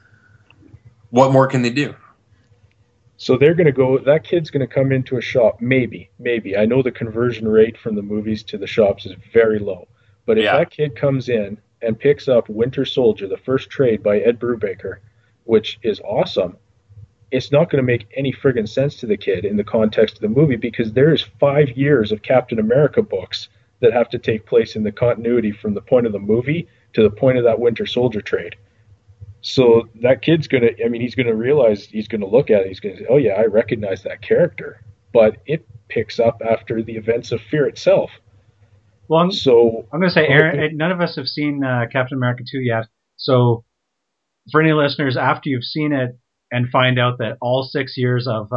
Speaker 2: What more can they do?
Speaker 3: So they're going to go, that kid's going to come into a shop, maybe. I know the conversion rate from the movies to the shops is very low. But if that kid comes in and picks up Winter Soldier, the first trade by Ed Brubaker, which is awesome, it's not going to make any friggin' sense to the kid in the context of the movie because there is 5 years of Captain America books that have to take place in the continuity from the point of the movie to the point of that Winter Soldier trade. So that kid's going to, I mean, he's going to realize, he's going to look at it, he's going to say, oh yeah, I recognize that character. But it picks up after the events of Fear itself.
Speaker 1: Well, I'm going to say, Aaron,
Speaker 3: okay.
Speaker 1: none of us have seen Captain America 2 yet. So for any listeners, after you've seen it and find out that all 6 years of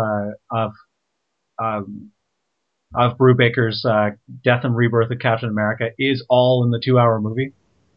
Speaker 1: Brubaker's Death and Rebirth of Captain America is all in the 2-hour movie,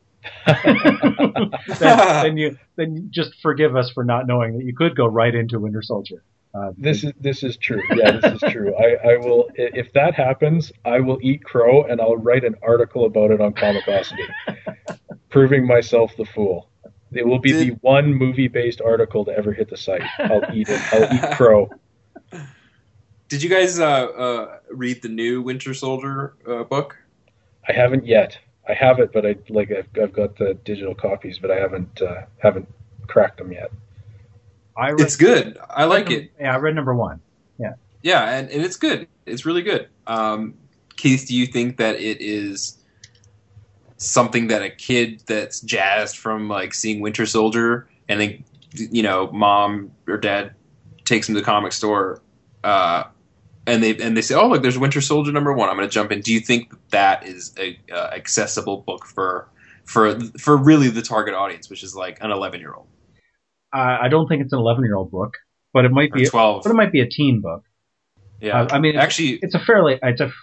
Speaker 1: then just forgive us for not knowing that you could go right into Winter Soldier.
Speaker 3: This is true. Yeah, this is true. I will, if that happens, I will eat crow and I'll write an article about it on Comicosity, proving myself the fool. It will be the one movie-based article to ever hit the site. I'll eat it. I'll eat crow.
Speaker 2: Did you guys read the new Winter Soldier book?
Speaker 3: I haven't yet. I have it, but I've got the digital copies, but I haven't cracked them yet.
Speaker 2: It's good. I like it.
Speaker 1: Yeah, I read number 1. Yeah.
Speaker 2: Yeah, and it's good. It's really good. Keith, do you think that it is something that a kid that's jazzed from like seeing Winter Soldier and then, you know, mom or dad takes him to the comic store and they say, oh, look, there's Winter Soldier number 1. I'm going to jump in. Do you think that is a accessible book for really the target audience, which is like an 11-year-old?
Speaker 1: I don't think it's an 11-year-old book, but it might be
Speaker 2: 12.
Speaker 1: But it might be a teen book.
Speaker 2: Yeah,
Speaker 1: I mean,
Speaker 2: actually,
Speaker 1: it's a fairly.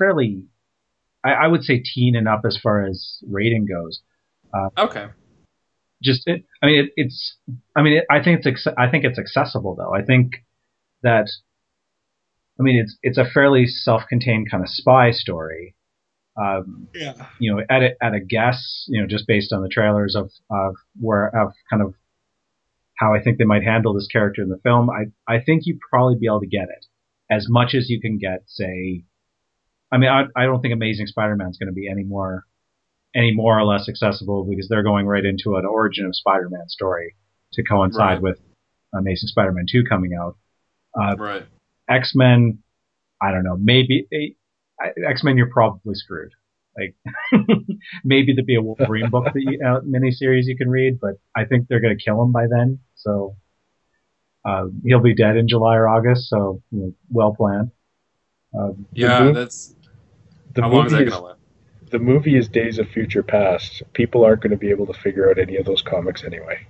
Speaker 1: I would say teen and up as far as rating goes.
Speaker 2: Okay.
Speaker 1: I think it's accessible though. I think that. I mean, it's a fairly self-contained kind of spy story.
Speaker 2: Yeah.
Speaker 1: You know, at a guess, you know, just based on the trailers of kind of how I think they might handle this character in the film, I think you'd probably be able to get it as much as you can get, say, I mean, I don't think Amazing Spider-Man is going to be any more or less accessible because they're going right into an origin of Spider-Man story to coincide with Amazing Spider-Man 2 coming out.
Speaker 2: Right.
Speaker 1: X-Men, I don't know, maybe X-Men you're probably screwed. Like, maybe there'd be a Wolverine book miniseries you can read, but I think they're going to kill him by then. So he'll be dead in July or August. So well planned.
Speaker 2: That's how long is that going to live?
Speaker 3: The movie is Days of Future Past. People aren't going to be able to figure out any of those comics anyway.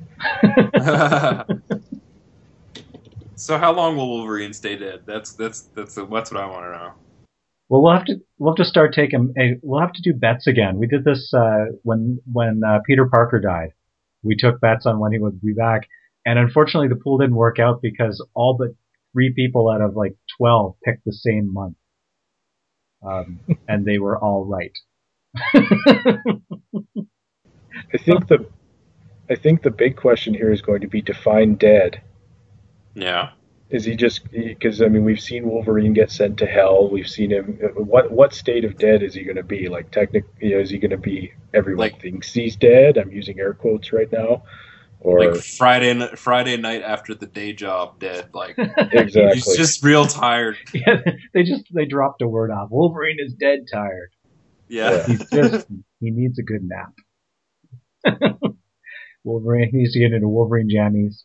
Speaker 2: So how long will Wolverine stay dead? That's what I want to know.
Speaker 1: Well, we'll have to start taking. We'll have to do bets again. We did this when Peter Parker died. We took bets on when he would be back, and unfortunately, the pool didn't work out because all but 3 people out of like 12 picked the same month, and they were all right.
Speaker 3: I think the big question here is going to be define dead.
Speaker 2: Yeah.
Speaker 3: Is he just, because I mean, we've seen Wolverine get sent to hell. We've seen him. What state of dead is he going to be? Like, technically, is he going to be everyone thinks he's dead? I'm using air quotes right now. Or
Speaker 2: like Friday night after the day job dead. Like,
Speaker 3: exactly.
Speaker 2: He's just real tired.
Speaker 1: Yeah, they dropped a word off. Wolverine is dead tired.
Speaker 2: Yeah.
Speaker 1: He needs a good nap. Wolverine needs to get into Wolverine jammies.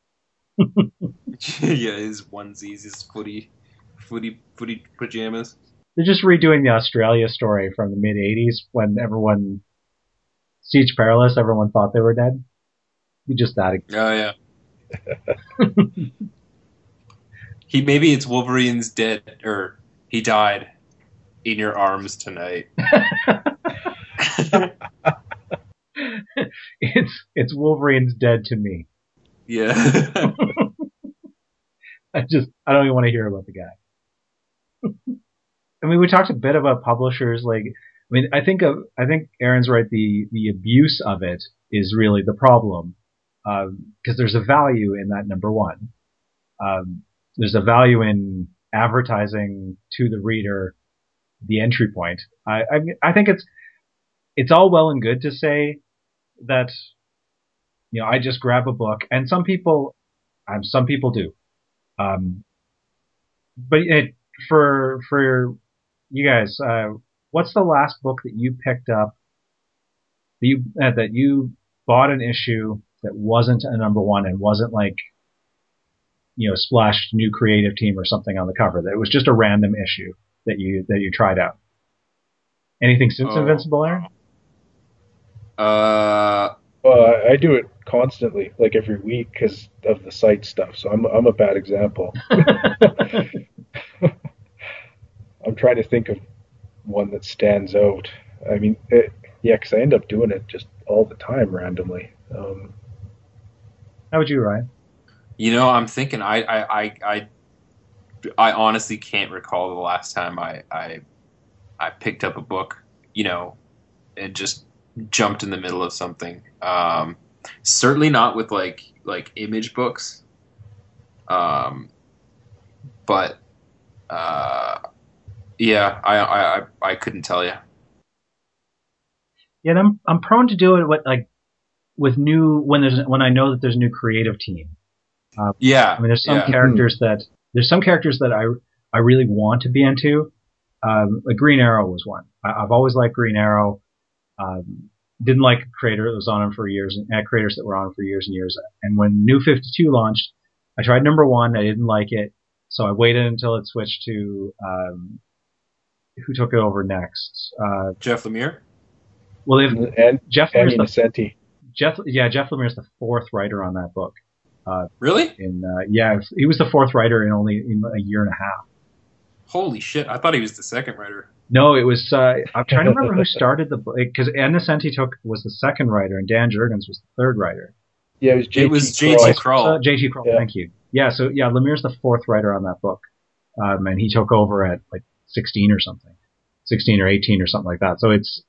Speaker 2: Yeah, his onesies, his footy pajamas.
Speaker 1: They're just redoing the Australia story from the mid '80s when Siege Perilous, everyone thought they were dead. We just that again.
Speaker 2: Oh yeah. Maybe it's Wolverine's dead, or he died in your arms tonight.
Speaker 1: It's Wolverine's dead to me.
Speaker 2: Yeah.
Speaker 1: I don't even want to hear about the guy. I mean, we talked a bit about publishers. Like, I mean, I think Aaron's right. The abuse of it is really the problem. Because there's a value in that, number one. There's a value in advertising to the reader the entry point. I think it's all well and good to say that, I just grab a book, and some people do. Um, but for you guys, what's the last book that you picked up that you bought an issue that wasn't a number one and wasn't like, splashed new creative team or something on the cover, that it was just a random issue that you tried out? Anything since Invincible, Aaron?
Speaker 3: I do it constantly, like every week, because of the site stuff. So I'm a bad example. I'm trying to think of one that stands out. I mean, because I end up doing it just all the time randomly.
Speaker 1: How would you, Ryan?
Speaker 2: I'm thinking. I honestly can't recall the last time I picked up a book, and just jumped in the middle of something. Certainly not with like image books. But yeah, I couldn't tell you.
Speaker 1: Yeah, and I'm prone to do it with new when I know that there's a new creative team.
Speaker 2: Yeah,
Speaker 1: I mean, there's some characters that I really want to be into. Like Green Arrow was one. I've always liked Green Arrow. Didn't like a creator that was on him for years, and creators that were on him for years and years. And when New 52 launched, I tried number one. I didn't like it, so I waited until it switched to who took it over next?
Speaker 2: Jeff Lemire.
Speaker 3: Well, and Jeff Lemire's
Speaker 1: Jeff Lemire's the fourth writer on that book.
Speaker 2: Really?
Speaker 1: He was the fourth writer in only a year and a half.
Speaker 2: Holy shit! I thought he was the second writer.
Speaker 1: No, it was. I'm trying to remember who started the book, because Ann Nocenti was the second writer and Dan Jurgens was the third writer.
Speaker 3: Yeah, it was J.T.
Speaker 1: Kroll. J.T. Kroll, yeah. Thank you. Yeah, so Lemire's the fourth writer on that book, and he took over at like 16 or something, 16 or 18 or something like that. So it's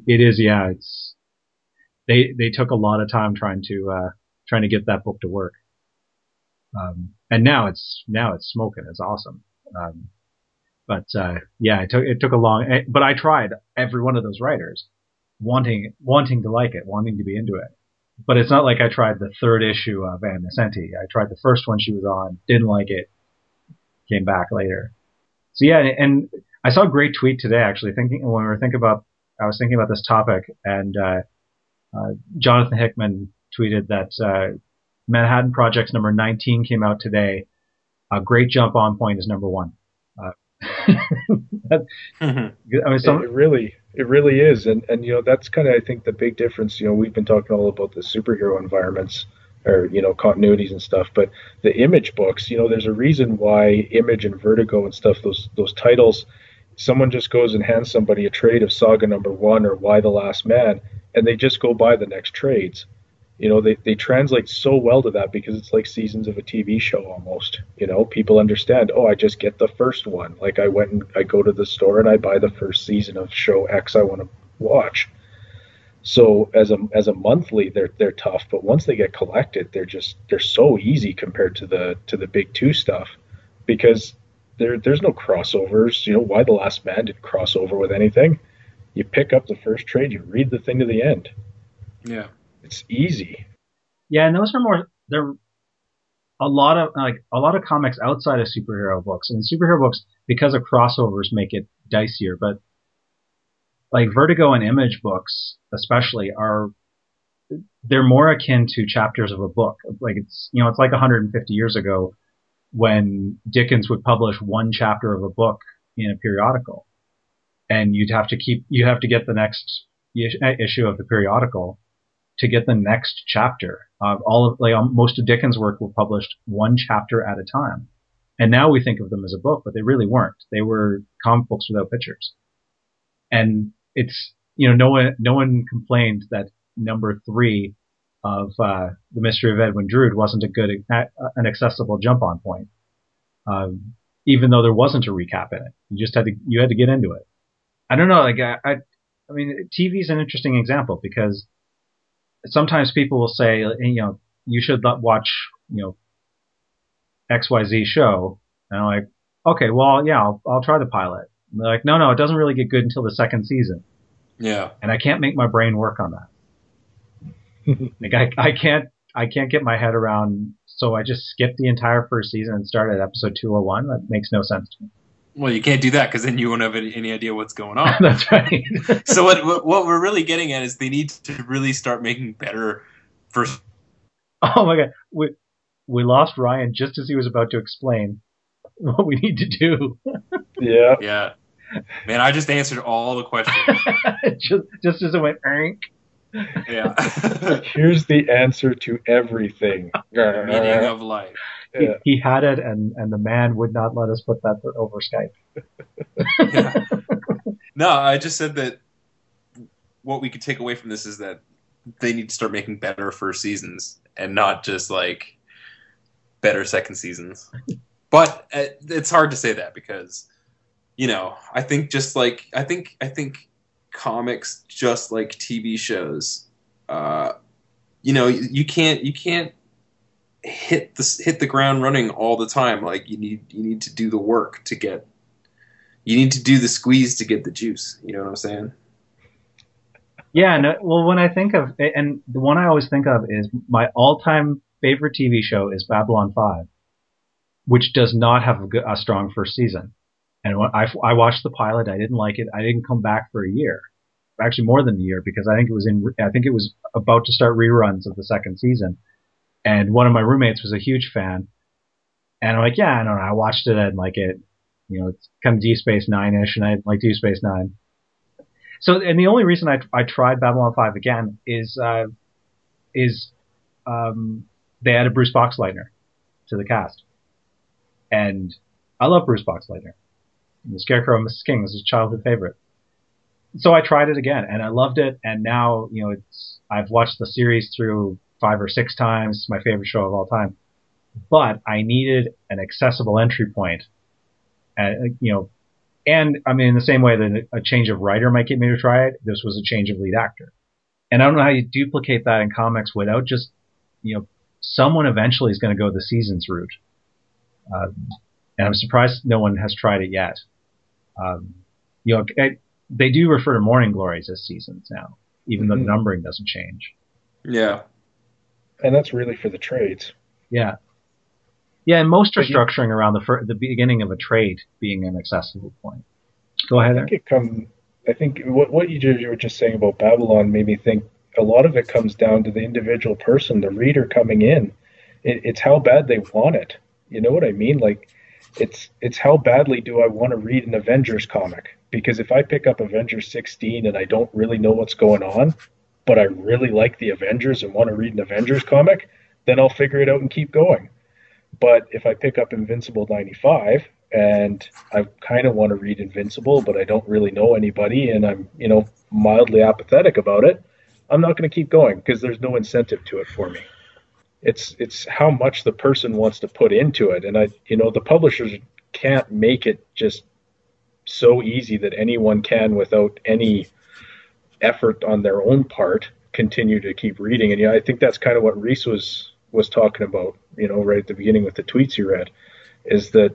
Speaker 1: they took a lot of time trying to get that book to work, and now it's smoking. It's awesome. But it took a long. But I tried every one of those writers, wanting to like it, wanting to be into it. But it's not like I tried the third issue of Ann Nocenti. I tried the first one she was on, didn't like it, came back later. So yeah, and I saw a great tweet today actually. I was thinking about this topic, and Jonathan Hickman tweeted that Manhattan Project's number 19 came out today. A Great Jump On Point is number one.
Speaker 3: I mean, it really is, and that's kind of, I think, the big difference. We've been talking all about the superhero environments or continuities and stuff, but the Image books, there's a reason why Image and Vertigo and stuff, those titles, someone just goes and hands somebody a trade of Saga number 1 or Y the Last Man, and they just go buy the next trades. They translate so well to that because it's like seasons of a TV show almost. People understand, I just get the first one. Like I go to the store and I buy the first season of show X I want to watch. So as a monthly, they're tough, but once they get collected, they're so easy compared to the big two stuff, because there's no crossovers. Why the Last Man didn't cross over with anything. You pick up the first trade, you read the thing to the end.
Speaker 2: Yeah.
Speaker 3: It's easy.
Speaker 1: Yeah, and those are they're a lot of comics outside of superhero books. And superhero books, because of crossovers, make it dicier. But like Vertigo and Image books, especially, they're more akin to chapters of a book. Like it's like 150 years ago when Dickens would publish one chapter of a book in a periodical, and you have to get the next issue of the periodical to get the next chapter. Most of Dickens' work were published one chapter at a time. And now we think of them as a book, but they really weren't. They were comic books without pictures. And it's, no one complained that number 3 of The Mystery of Edwin Drood wasn't an accessible jump on point. Even though there wasn't a recap in it. You had to get into it. I don't know, I mean, TV's an interesting example because sometimes people will say, you should watch, XYZ show. And I'm like, okay, well, yeah, I'll try the pilot. And they're like, no, it doesn't really get good until the second season.
Speaker 2: Yeah.
Speaker 1: And I can't make my brain work on that. Like I can't get my head around. So I just skipped the entire first season and started at episode 201. That makes no sense to me.
Speaker 2: Well, you can't do that because then you won't have any idea what's going on.
Speaker 1: That's right.
Speaker 2: So what we're really getting at is they need to really start making better first.
Speaker 1: Oh my god, we lost Ryan just as he was about to explain what we need to do.
Speaker 3: Yeah.
Speaker 2: Yeah. Man, I just answered all the questions.
Speaker 1: just as it went,
Speaker 2: Yeah.
Speaker 3: Here's the answer to everything.
Speaker 2: Meaning of life.
Speaker 3: Yeah.
Speaker 1: He had it, and the man would not let us put that over Skype.
Speaker 2: Yeah. No, I just said that what we could take away from this is that they need to start making better first seasons and not just like better second seasons. But it's hard to say that because, you know, I think comics, just like TV shows, you know, you can't hit the ground running all the time. Like you need to do the work you need to do the squeeze to get the juice. You know what I'm saying?
Speaker 1: Yeah. No, well, when I think of, and the one I always think of is my all-time favorite TV show is Babylon 5, which does not have a strong first season. And when I watched the pilot, I didn't like it. I didn't come back for a year, actually more than a year, because I think it was about to start reruns of the second season. And one of my roommates was a huge fan. And I'm like, yeah, I don't know. I watched it and like it, you know, it's kind of Deep Space Nine-ish, and I like Deep Space Nine. So, and the only reason I tried Babylon 5 again is they added Bruce Boxleitner to the cast. And I love Bruce Boxleitner. The Scarecrow and Mrs. King was his childhood favorite. So I tried it again, and I loved it. And now, you know, I've watched the series through 5 or 6 times. It's my favorite show of all time. But I needed an accessible entry point. And, you know, and I mean, in the same way that a change of writer might get me to try it, this was a change of lead actor. And I don't know how you duplicate that in comics without just, you know, someone eventually is going to go the seasons route. And I'm surprised no one has tried it yet. You know, they do refer to Morning Glories as seasons now, even though the numbering doesn't change.
Speaker 2: Yeah.
Speaker 3: And that's really for the trades.
Speaker 1: Yeah. Yeah, and most are structuring around the beginning of a trade being an accessible point. Go ahead.
Speaker 3: I think what you were just saying about Babylon made me think a lot of it comes down to the individual person, the reader coming in. It's how bad they want it. You know what I mean? Like, it's how badly do I want to read an Avengers comic? Because if I pick up Avengers 16 and I don't really know what's going on, but I really like the Avengers and want to read an Avengers comic, then I'll figure it out and keep going. But if I pick up Invincible 95 and I kind of want to read Invincible, but I don't really know anybody and I'm, you know, mildly apathetic about it, I'm not going to keep going because there's no incentive to it for me. It's how much the person wants to put into it. And the publishers can't make it just so easy that anyone can, without any effort on their own part, continue to keep reading. And I think that's kind of what Reese was talking about, right at the beginning with the tweets you read, is that,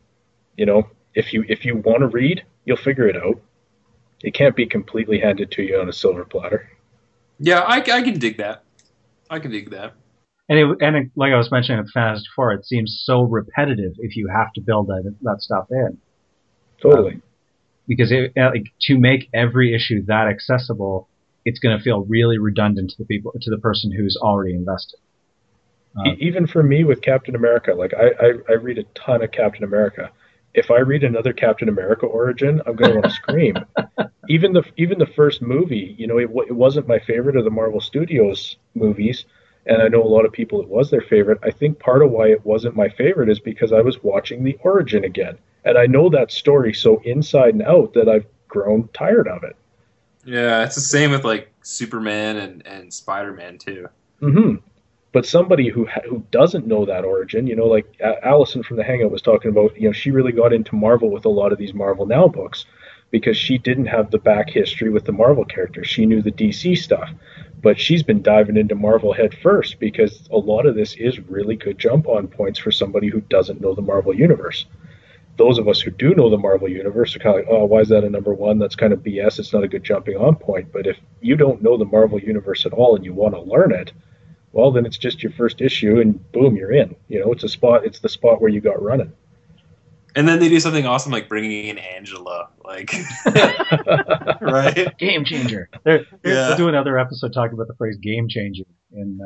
Speaker 3: if you want to read, you'll figure it out. It can't be completely handed to you on a silver platter.
Speaker 2: Yeah, I can dig that. I can dig that.
Speaker 1: And like I was mentioning with Fantasy 4, it seems so repetitive if you have to build that stuff in.
Speaker 3: Totally.
Speaker 1: Because to make every issue that accessible, it's going to feel really redundant to the person who's already invested.
Speaker 3: Even for me with Captain America, like I read a ton of Captain America. If I read another Captain America origin, I'm going to want to scream. Even the first movie, it wasn't my favorite of the Marvel Studios movies, and I know a lot of people it was their favorite. I think part of why it wasn't my favorite is because I was watching the origin again, and I know that story so inside and out that I've grown tired of it.
Speaker 2: Yeah, it's the same with like Superman and Spider-Man too.
Speaker 3: Mm-hmm. But somebody who doesn't know that origin, like Allison from The Hangout was talking about, she really got into Marvel with a lot of these Marvel Now books because she didn't have the back history with the Marvel characters. She knew the DC stuff, but she's been diving into Marvel head first because a lot of this is really good jump on points for somebody who doesn't know the Marvel universe. those of us who do know the Marvel Universe are kind of like, oh, why is that a number one? That's kind of BS. It's not a good jumping on point. But if you don't know the Marvel Universe at all and you want to learn it, well, then it's just your first issue, and boom, you're in. You know, it's the spot where you got running.
Speaker 2: And then they do something awesome like bringing in Angela, like, right?
Speaker 1: Game changer. They'll do another episode talking about the phrase game changer and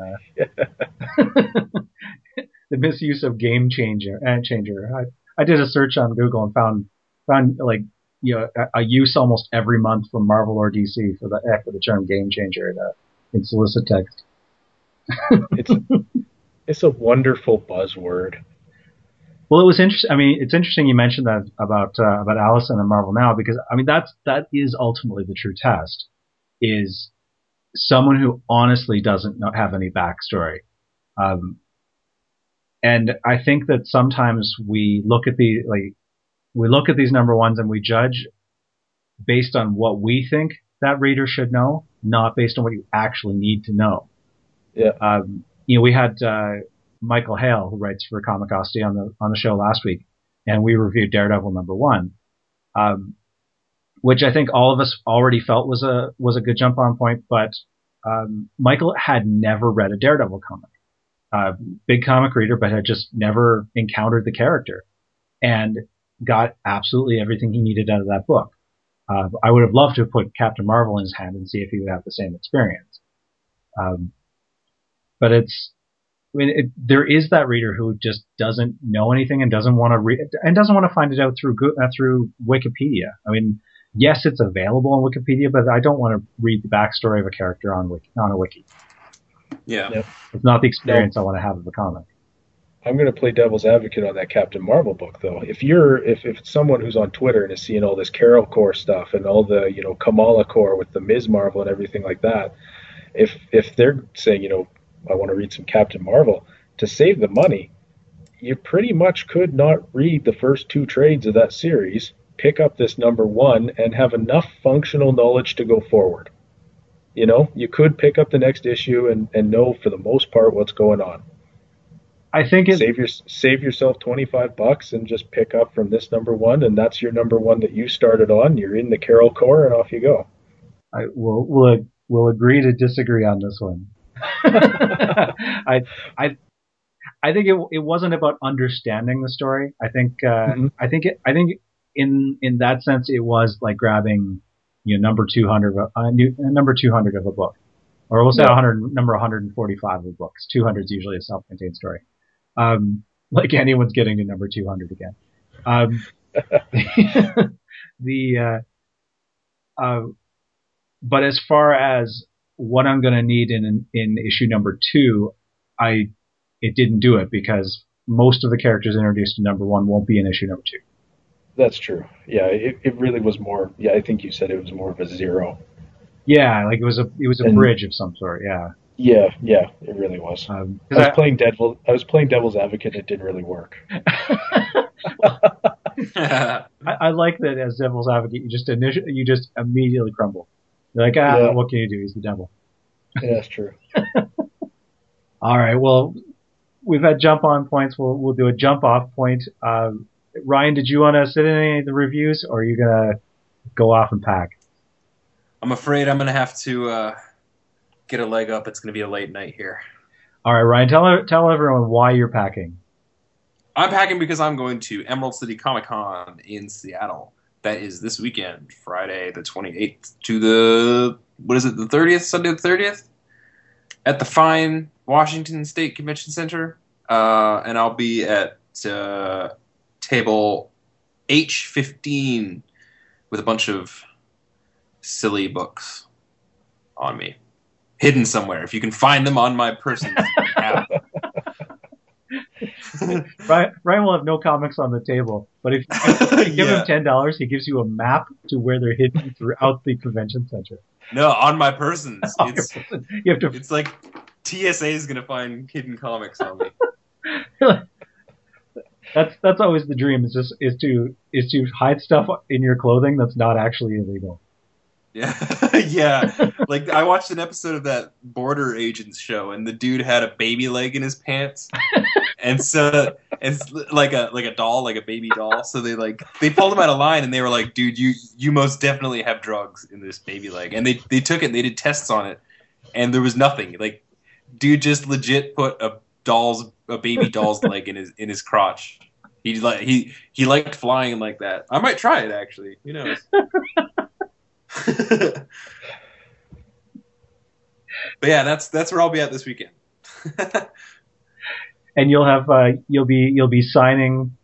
Speaker 1: the misuse of game changer. I did a search on Google and found like, you know, a use almost every month from Marvel or DC for the term game changer in solicit text.
Speaker 3: It's a wonderful buzzword.
Speaker 1: Well, it was interesting. I mean, it's interesting you mentioned that about Allison and Marvel Now, because I mean that is ultimately the true test, is someone who honestly doesn't have any backstory. And I think that sometimes we look at these number ones and we judge based on what we think that reader should know, not based on what you actually need to know.
Speaker 3: Yeah.
Speaker 1: You know, we had Michael Hale, who writes for Comicosity, on the show last week, and we reviewed Daredevil number 1, which I think all of us already felt was a good jump on point. But Michael had never read a Daredevil comic, big comic reader, but had just never encountered the character, and got absolutely everything he needed out of that book. I would have loved to have put Captain Marvel in his hand and see if he would have the same experience. But there is that reader who just doesn't know anything and doesn't want to read and doesn't want to find it out through Wikipedia. I mean, yes, it's available on Wikipedia, but I don't want to read the backstory of a character on a wiki.
Speaker 2: Yeah,
Speaker 3: Yep.
Speaker 1: It's not the experience I want to have of a comic.
Speaker 3: I'm going to play devil's advocate on that Captain Marvel book, though. If it's someone who's on Twitter and is seeing all this Carol Corps stuff and all the, you know, Kamala Corps with the Ms. Marvel and everything like that, if they're saying, you know, I want to read some Captain Marvel, to save the money, you pretty much could not read the first 2 trades of that series, pick up this number 1, and have enough functional knowledge to go forward. You know, you could pick up the next issue and know for the most part what's going on.
Speaker 1: I think
Speaker 3: save yourself $25 and just pick up from this number 1, and that's your number 1 that you started on. You're in the Carol Corps, and off you go.
Speaker 1: We'll agree to disagree on this one. I think it wasn't about understanding the story. I think in that sense it was like grabbing, you know, number 200 of a book, or we'll say number 145 of a book. 200 is usually a self-contained story. Like anyone's getting to number 200 again. But as far as what I'm going to need in issue number 2, it didn't do it, because most of the characters introduced in number 1 won't be in issue number 2.
Speaker 3: That's true. Yeah, it really was more. Yeah, I think you said it was more of a zero.
Speaker 1: Yeah, like it was a bridge of some sort. Yeah.
Speaker 3: Yeah, it really was. I was playing devil's advocate. It didn't really work.
Speaker 1: I like that as devil's advocate. You just immediately crumble. You're like, what can you do? He's the devil.
Speaker 3: Yeah, that's true.
Speaker 1: All right. Well, we've had jump on points. We'll do a jump off point. Ryan, did you want to sit in any of the reviews, or are you gonna go off and pack?
Speaker 2: I'm afraid I'm gonna have to get a leg up. It's gonna be a late night here.
Speaker 1: All right, Ryan, tell everyone why you're packing.
Speaker 2: I'm packing because I'm going to Emerald City Comic Con in Seattle. That is this weekend, Friday the 28th to the 30th, Sunday the 30th, at the fine Washington State Convention Center. And I'll be at table H15 with a bunch of silly books on me, hidden somewhere. If you can find them on my person.
Speaker 1: Ryan will have no comics on the table, but if you give him $10, he gives you a map to where they're hidden throughout the convention center.
Speaker 2: No, on my persons.
Speaker 1: It's
Speaker 2: like TSA is gonna find hidden comics on me.
Speaker 1: That's always the dream. Is to hide stuff in your clothing that's not actually illegal.
Speaker 2: Yeah, yeah. Like I watched an episode of that Border Agents show, and the dude had a baby leg in his pants, And so it's like a doll, like a baby doll. So they pulled him out of line, and they were like, "Dude, you most definitely have drugs in this baby leg." And they took it, and they did tests on it, and there was nothing. Like, dude just legit put a baby doll's leg in his crotch. He liked flying like that. I might try it actually. Who knows? But yeah, that's where I'll be at this weekend.
Speaker 1: And you'll be signing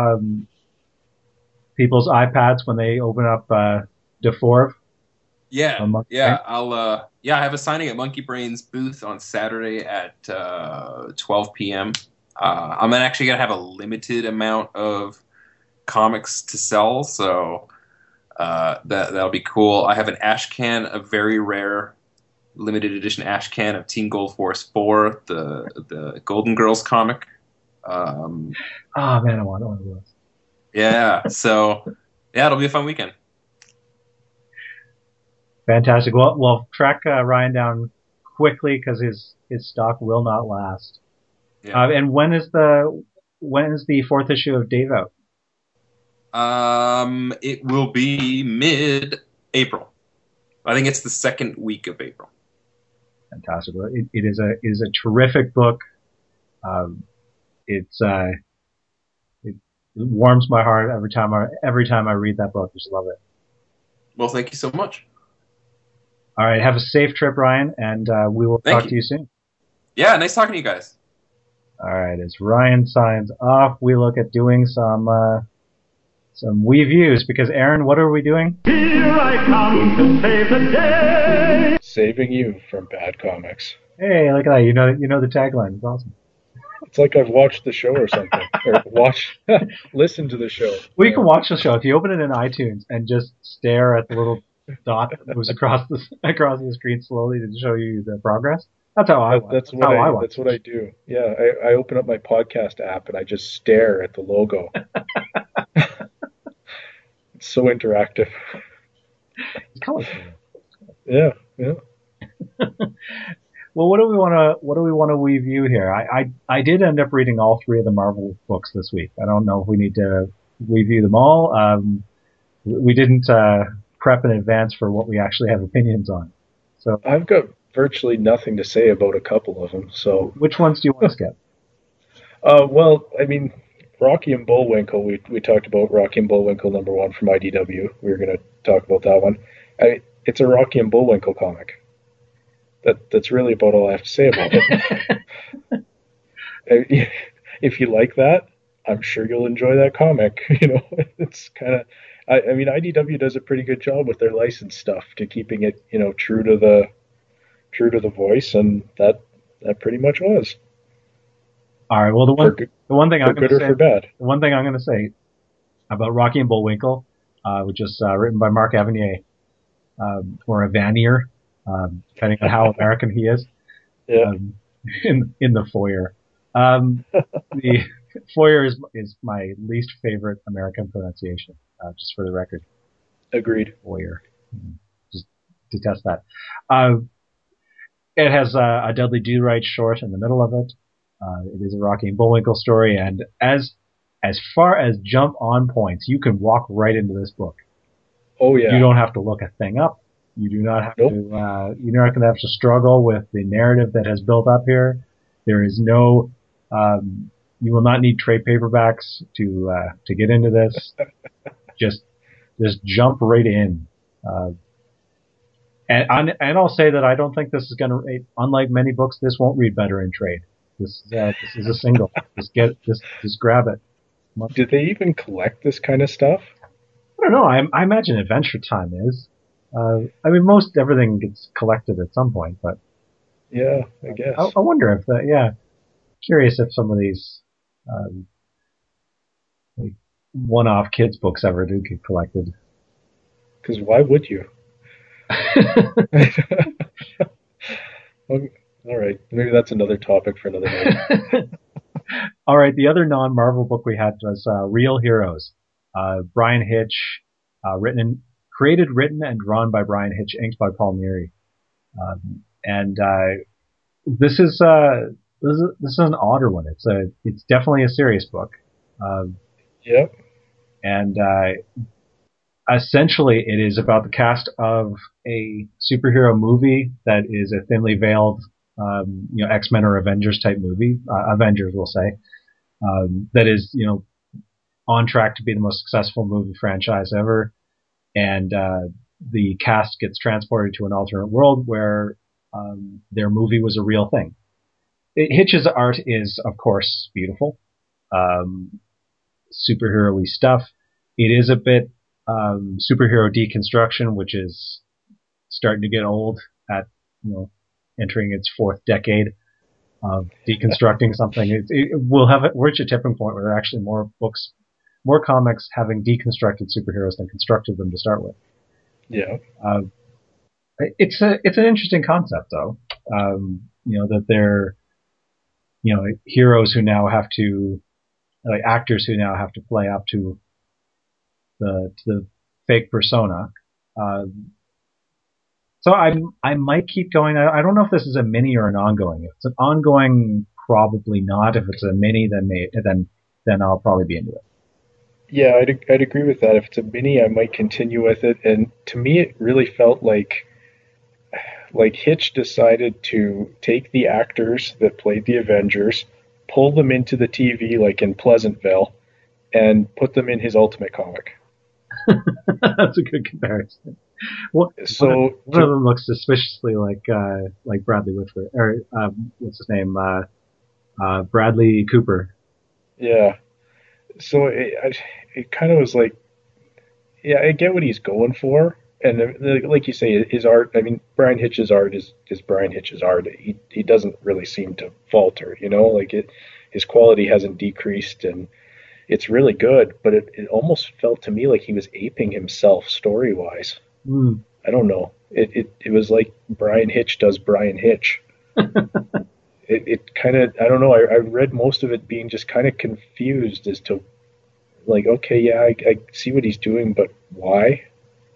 Speaker 1: people's iPads when they open up DeForv.
Speaker 2: Yeah, I have a signing at Monkey Brain's booth on Saturday at 12 p.m. I'm actually gonna have a limited amount of comics to sell, so that'll be cool. I have an ash can, a very rare limited edition ash can of Teen Gold Force 4, the Golden Girls comic.
Speaker 1: Oh man, I want one of those.
Speaker 2: Yeah, so yeah, it'll be a fun weekend.
Speaker 1: Fantastic. Well, track Ryan down quickly because his stock will not last.
Speaker 2: Yeah.
Speaker 1: And when is the fourth issue of Dave out?
Speaker 2: It will be mid-April. I think it's the second week of April.
Speaker 1: Fantastic. It is a terrific book. It warms my heart every time I read that book. I just love it.
Speaker 2: Well, thank you so much.
Speaker 1: All right, have a safe trip, Ryan, and we will talk to you soon.
Speaker 2: Yeah, nice talking to you guys.
Speaker 1: All right, as Ryan signs off, we look at doing some reviews because Aaron, what are we doing?
Speaker 4: Here I come to save the day.
Speaker 3: Saving you from bad comics.
Speaker 1: Hey, look at that! You know the tagline. It's awesome.
Speaker 3: It's like I've watched the show or something, or listen to the show.
Speaker 1: Well, you can watch the show if you open it in iTunes and just stare at the little dot that moves across the screen slowly to show you the progress. That's how I watch.
Speaker 3: That's what I do. Yeah, I open up my podcast app and I just stare at the logo. It's so interactive.
Speaker 1: It's colorful.
Speaker 3: Yeah.
Speaker 1: Well, what do we want to review here? I did end up reading all three of the Marvel books this week. I don't know if we need to review them all. We didn't prep in advance for what we actually have opinions on. So
Speaker 3: I've got virtually nothing to say about a couple of them. So
Speaker 1: which ones do you want to skip?
Speaker 3: Well, I mean, Rocky and Bullwinkle. We talked about Rocky and Bullwinkle #1 from IDW. We were going to talk about that one. It's a Rocky and Bullwinkle comic. That's really about all I have to say about it. If you like that, I'm sure you'll enjoy that comic. It's kind of. I mean, IDW does a pretty good job with their licensed stuff to keeping it, true to the voice, and that pretty much was.
Speaker 1: All right. Well, the one thing I'm going to say about Rocky and Bullwinkle, which is written by Mark Evanier, or Evanier, depending on how American he is.
Speaker 3: Yeah.
Speaker 1: In the foyer. The foyer is my least favorite American pronunciation, just for the record.
Speaker 3: Agreed.
Speaker 1: Foyer. Just detest that. It has a Dudley Do-Right short in the middle of it. It is a Rocky and Bullwinkle story, and as far as jump on points, you can walk right into this book.
Speaker 3: Oh yeah.
Speaker 1: You don't have to look a thing up. You do not have to. You're not going to have to struggle with the narrative that has built up here. There is no. You will not need trade paperbacks to get into this. just jump right in. And I'll say that I don't think this is going to. Unlike many books, this won't read better in trade. This is a single. Just grab it.
Speaker 3: Did they even collect this kind of stuff?
Speaker 1: I don't know. I imagine Adventure Time is. I mean, most everything gets collected at some point, but
Speaker 3: yeah, I guess.
Speaker 1: I wonder if that. Yeah, curious if some of these like one-off kids books ever do get collected.
Speaker 3: Because why would you? All right, maybe that's another topic for another night.
Speaker 1: All right, the other non-Marvel book we had was Real Heroes. Brian Hitch, created, written, and drawn by Brian Hitch, inked by Paul Neary. And this is this is an odder one. It's definitely a serious book.
Speaker 3: Yep.
Speaker 1: And essentially, it is about the cast of a superhero movie that is a thinly veiled, X-Men or Avengers type movie. Avengers, we'll say, that is, on track to be the most successful movie franchise ever. And the cast gets transported to an alternate world where their movie was a real thing. Hitch's art is, of course, beautiful, superhero-y stuff. It is a bit superhero deconstruction, which is starting to get old at, entering its fourth decade of deconstructing something. We'll reach a tipping point where there are actually more books, more comics having deconstructed superheroes than constructed them to start with.
Speaker 3: Yeah.
Speaker 1: It's an interesting concept, though. That they're, heroes who now have to, like actors who now have to play up to the fake persona. So I might keep going. I don't know if this is a mini or an ongoing. If it's an ongoing, probably not. If it's a mini, then I'll probably be into it.
Speaker 3: Yeah, I'd agree with that. If it's a mini, I might continue with it. And to me, it really felt like Hitch decided to take the actors that played the Avengers, pull them into the TV like in Pleasantville, and put them in his Ultimate comic.
Speaker 1: That's a good comparison. One of them looks suspiciously like Bradley Whitford, or what's his name, Bradley Cooper.
Speaker 3: Yeah. So it kind of was like, yeah, I get what he's going for, and like you say, his art. I mean, Brian Hitch's art is Brian Hitch's art. He doesn't really seem to falter, his quality hasn't decreased, and it's really good. But it almost felt to me like he was aping himself story wise. I don't know. It was like Brian Hitch does Brian Hitch. It kind of, I don't know. I read most of it being just kind of confused as to, like, okay, yeah, I see what he's doing, but why?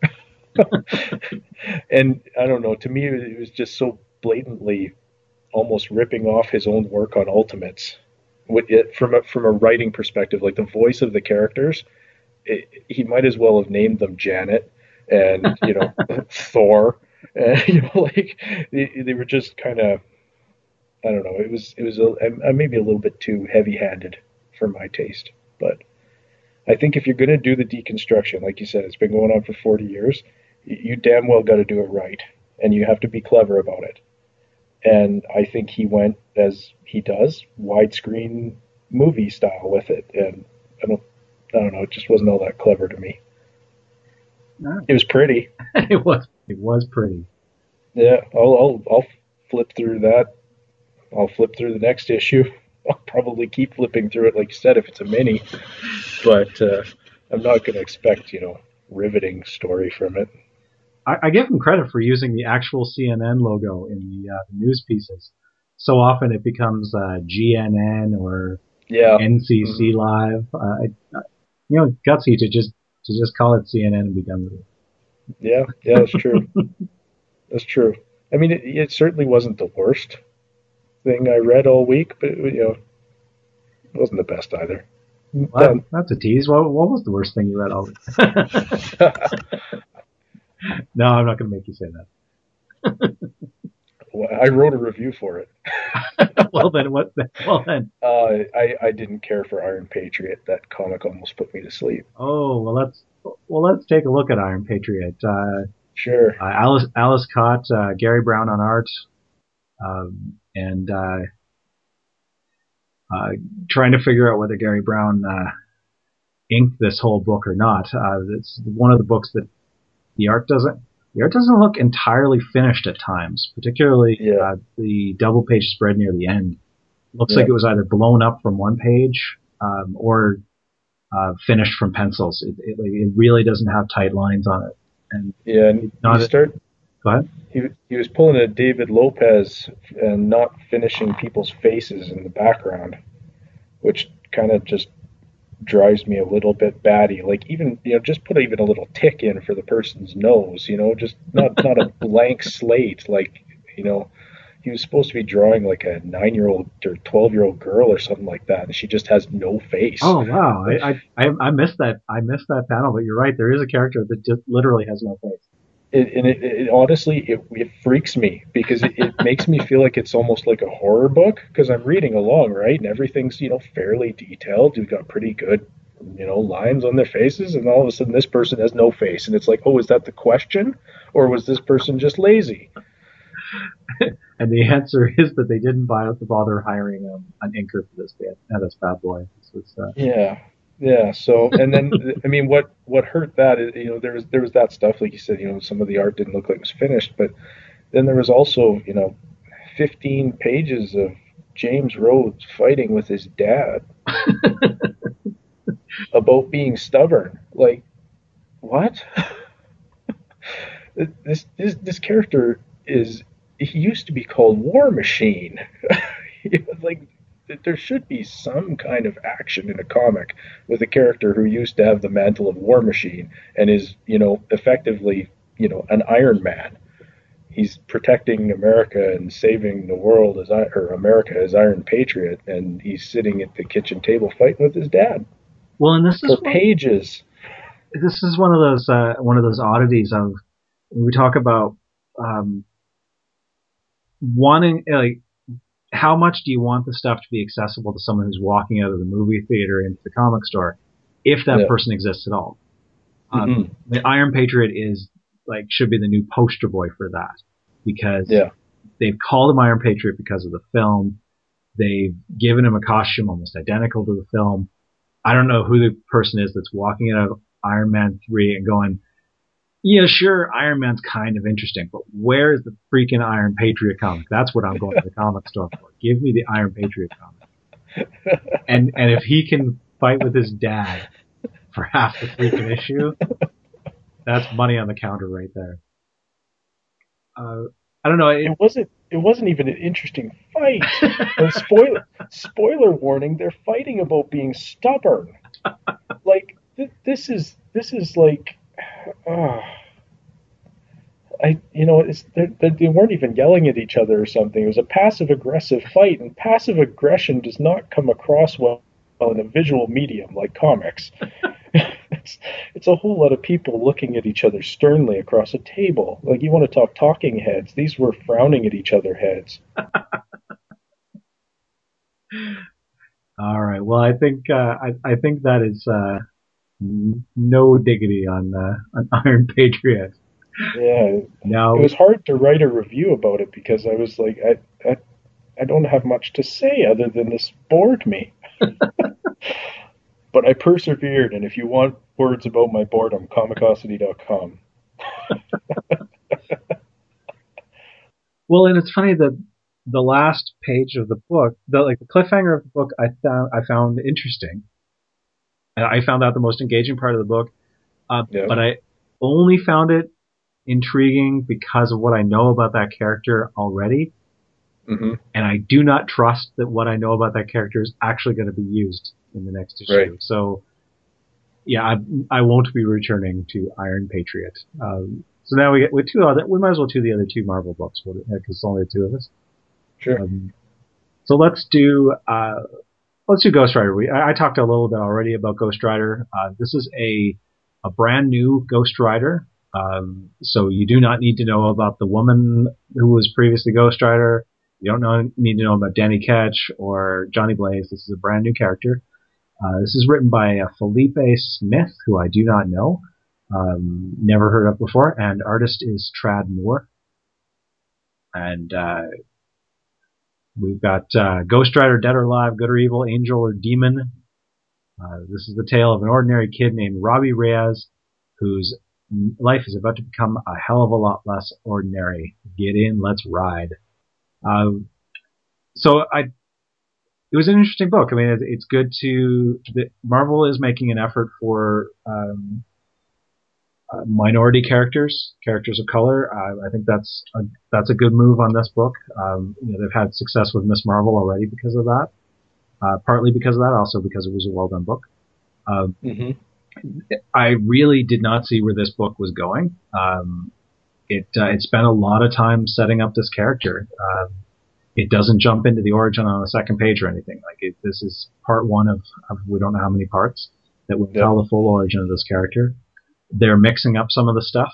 Speaker 3: And I don't know. To me, it was just so blatantly almost ripping off his own work on Ultimates. From a writing perspective, like the voice of the characters, he might as well have named them Janet and Thor. Like they were just kind of, I don't know. It was maybe a little bit too heavy-handed for my taste. But I think if you're going to do the deconstruction, like you said, it's been going on for 40 years. You damn well got to do it right, and you have to be clever about it. And I think he went, as he does, widescreen movie style with it. And I don't know. It just wasn't all that clever to me.
Speaker 1: No.
Speaker 3: It was pretty.
Speaker 1: It was pretty.
Speaker 3: Yeah, I'll flip through that. I'll flip through the next issue. I'll probably keep flipping through it, like you said, if it's a mini. But I'm not going to expect, riveting story from it.
Speaker 1: I give him credit for using the actual CNN logo in the news pieces. So often it becomes GNN or NCC Live. Gutsy to just call it CNN and be done with it.
Speaker 3: Yeah, that's true. That's true. I mean, it certainly wasn't the worst thing I read all week, but it wasn't the best either.
Speaker 1: Well, that's a tease. What was the worst thing you read all week? No, I'm not going to make you say that.
Speaker 3: Well, I wrote a review for it.
Speaker 1: Well then,
Speaker 3: I didn't care for Iron Patriot. That comic almost put me to sleep.
Speaker 1: Oh let's take a look at Iron Patriot.
Speaker 3: Sure.
Speaker 1: Alice Cott, Gary Brown on art, and trying to figure out whether Gary Brown inked this whole book or not. It's one of the books that the art doesn't look entirely finished at times, particularly the double page spread near the end. Looks like it was either blown up from one page or finished from pencils. It really doesn't have tight lines on it. And
Speaker 3: go ahead. He was pulling a David Lopez and not finishing people's faces in the background, which kind of just drives me a little bit batty. Like, even just put even a little tick in for the person's nose. Just not a blank slate. Like, he was supposed to be drawing like a 9-year-old or 12-year-old girl or something like that, and she just has no face.
Speaker 1: Oh wow, I missed that. I missed that panel, but you're right. There is a character that just literally has no face.
Speaker 3: It honestly, it freaks me because it makes me feel like it's almost like a horror book because I'm reading along, right? And everything's, fairly detailed. You've got pretty good, lines on their faces. And all of a sudden this person has no face. And it's like, oh, is that the question? Or was this person just lazy?
Speaker 1: And the answer is that they didn't bother hiring an inker for this bad boy.
Speaker 3: Yeah. So, and then, I mean, what hurt that is, there was that stuff, like you said, some of the art didn't look like it was finished, but then there was also, 15 pages of James Rhodes fighting with his dad about being stubborn. Like, what? This character he used to be called War Machine. Like, there should be some kind of action in a comic with a character who used to have the mantle of War Machine and is, effectively, an Iron Man. He's protecting America and saving the world or America as Iron Patriot, and he's sitting at the kitchen table fighting with his dad.
Speaker 1: Well, and this is
Speaker 3: for pages.
Speaker 1: This is one of those oddities of when we talk about wanting, like, how much do you want the stuff to be accessible to someone who's walking out of the movie theater into the comic store, if that person exists at all? The Iron Patriot should be the new poster boy for that, because they've called him Iron Patriot because of the film. They've given him a costume almost identical to the film. I don't know who the person is that's walking out of Iron Man 3 and going, yeah, sure, Iron Man's kind of interesting, but where's the freaking Iron Patriot comic? That's what I'm going to the comic store for. Give me the Iron Patriot comic. And if he can fight with his dad for half the freaking issue, that's money on the counter right there. I don't know.
Speaker 3: It wasn't even an interesting fight. Spoiler warning: they're fighting about being stubborn. Like this is like. They weren't even yelling at each other or something. It was a passive-aggressive fight, and passive aggression does not come across well in a visual medium like comics. It's a whole lot of people looking at each other sternly across a table. Like, you want to talk talking heads. These were frowning at each other heads.
Speaker 1: All right. Well, I think that is no diggity on Iron Patriot.
Speaker 3: Yeah.
Speaker 1: Now,
Speaker 3: it was hard to write a review about it because I was like, I don't have much to say other than this bored me. But I persevered, and if you want words about my boredom, comicosity.com.
Speaker 1: Well, and it's funny that the last page of the book, the cliffhanger of the book, I found interesting. And I found that the most engaging part of the book. But I only found it intriguing because of what I know about that character already.
Speaker 3: Mm-hmm.
Speaker 1: And I do not trust that what I know about that character is actually going to be used in the next issue.
Speaker 3: Right.
Speaker 1: So, yeah, I won't be returning to Iron Patriot. So now we might as well do the other two Marvel books, because it's only the two of us.
Speaker 3: Sure.
Speaker 1: So let's do Ghost Rider. I talked a little bit already about Ghost Rider. This is a brand new Ghost Rider. So you do not need to know about the woman who was previously Ghost Rider. You don't need to know about Danny Ketch or Johnny Blaze. This is a brand new character. This is written by Felipe Smith, who I do not know. Never heard of before. And artist is Trad Moore. And we've got Ghost Rider, Dead or Alive, Good or Evil, Angel or Demon. This is the tale of an ordinary kid named Robbie Reyes, whose life is about to become a hell of a lot less ordinary. Get in, let's ride. It was an interesting book. I mean, it's good Marvel is making an effort for minority characters of color. I think that's a good move on this book. They've had success with Miss Marvel already because of that. Partly because of that, also because it was a well done book. I really did not see where this book was going. It spent a lot of time setting up this character. it doesn't jump into the origin on the second page or anything. This is part one of we don't know how many parts that will tell the full origin of this character. They're mixing up some of the stuff.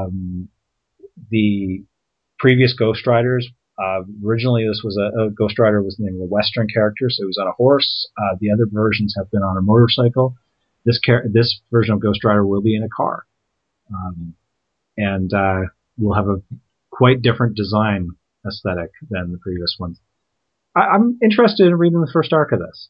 Speaker 1: The previous Ghost Riders, originally this was a Ghost Rider was named a Western character, so he was on a horse. The other versions have been on a motorcycle. This version of Ghost Rider will be in a car. And will have a quite different design aesthetic than the previous ones. I'm interested in reading the first arc of this.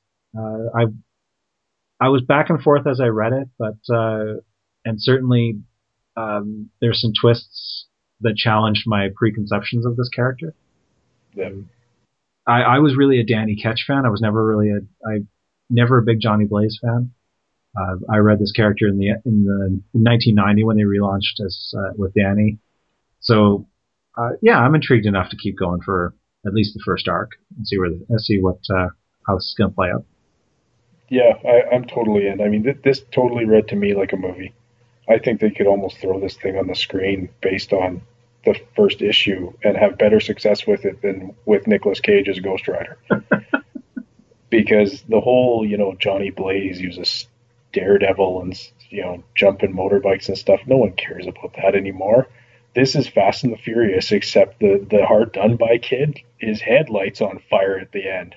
Speaker 1: I was back and forth as I read it, but and certainly there's some twists that challenged my preconceptions of this character.
Speaker 3: Yeah.
Speaker 1: I was really a Danny Ketch fan. I was never a big Johnny Blaze fan. I read this character in 1990 when they relaunched us with Danny. So I'm intrigued enough to keep going for at least the first arc and see how this is going to play out.
Speaker 3: Yeah, I'm totally in. I mean, this totally read to me like a movie. I think they could almost throw this thing on the screen based on the first issue and have better success with it than with Nicolas Cage as Ghost Rider. Because the whole, Johnny Blaze uses Daredevil and, jumping motorbikes and stuff, no one cares about that anymore. This is Fast and the Furious, except the hard done by kid, his headlights on fire at the end.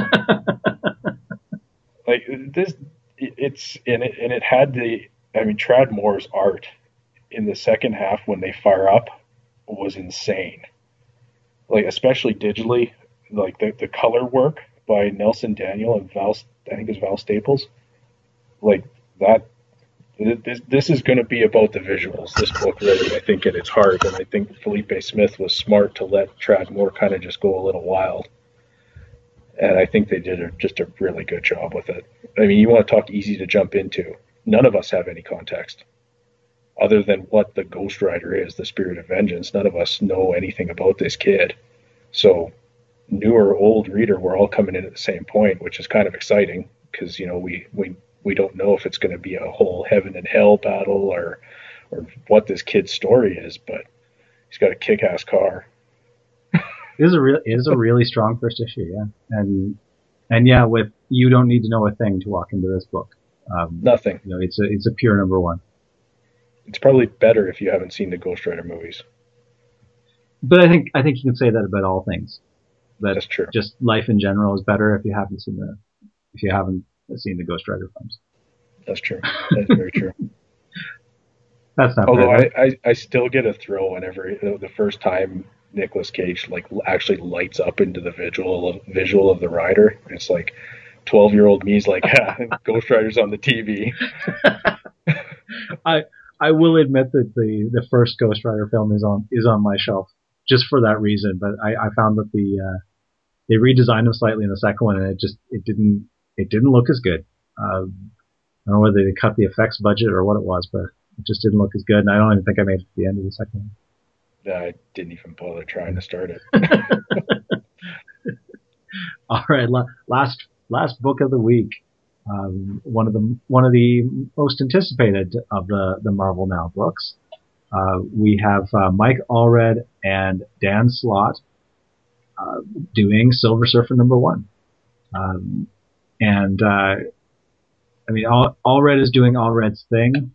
Speaker 3: Like this, it had Tradd Moore's art in the second half when they fire up was insane. Like, especially digitally, like the color work by Nelson Daniel and Val Staples, like that. This is going to be about the visuals. This book really, I think, at its heart, and I think Felipe Smith was smart to let Tradd Moore kind of just go a little wild. And I think they did just a really good job with it. I mean, you want to talk easy to jump into. None of us have any context other than what the Ghost Rider is, the Spirit of Vengeance. None of us know anything about this kid. So new or old reader, we're all coming in at the same point, which is kind of exciting because, we don't know if it's going to be a whole heaven and hell battle or what this kid's story is, but he's got a kick-ass car.
Speaker 1: It is a really strong first issue, yeah. And with you don't need to know a thing to walk into this book.
Speaker 3: Nothing.
Speaker 1: It's a pure number one.
Speaker 3: It's probably better if you haven't seen the Ghost Rider movies.
Speaker 1: But I think you can say that about all things.
Speaker 3: That's true.
Speaker 1: Just life in general is better if you haven't seen the Ghost Rider films.
Speaker 3: That's true. That's very true.
Speaker 1: That's not.
Speaker 3: Although
Speaker 1: fair, right?
Speaker 3: I still get a thrill whenever the first time Nicolas Cage actually lights up into the visual of the rider. It's like 12-year-old me's like, Ghost Rider's on the TV.
Speaker 1: I will admit that the first Ghost Rider film is on my shelf just for that reason. But I found that they redesigned them slightly in the second one, and it didn't look as good. I don't know whether they cut the effects budget or what it was, but it just didn't look as good. And I don't even think I made it to the end of the second one.
Speaker 3: I didn't even bother trying to start it.
Speaker 1: All right, last book of the week. One of the most anticipated of the Marvel Now books. We have Mike Allred and Dan Slott doing Silver Surfer #1. Allred is doing Allred's thing.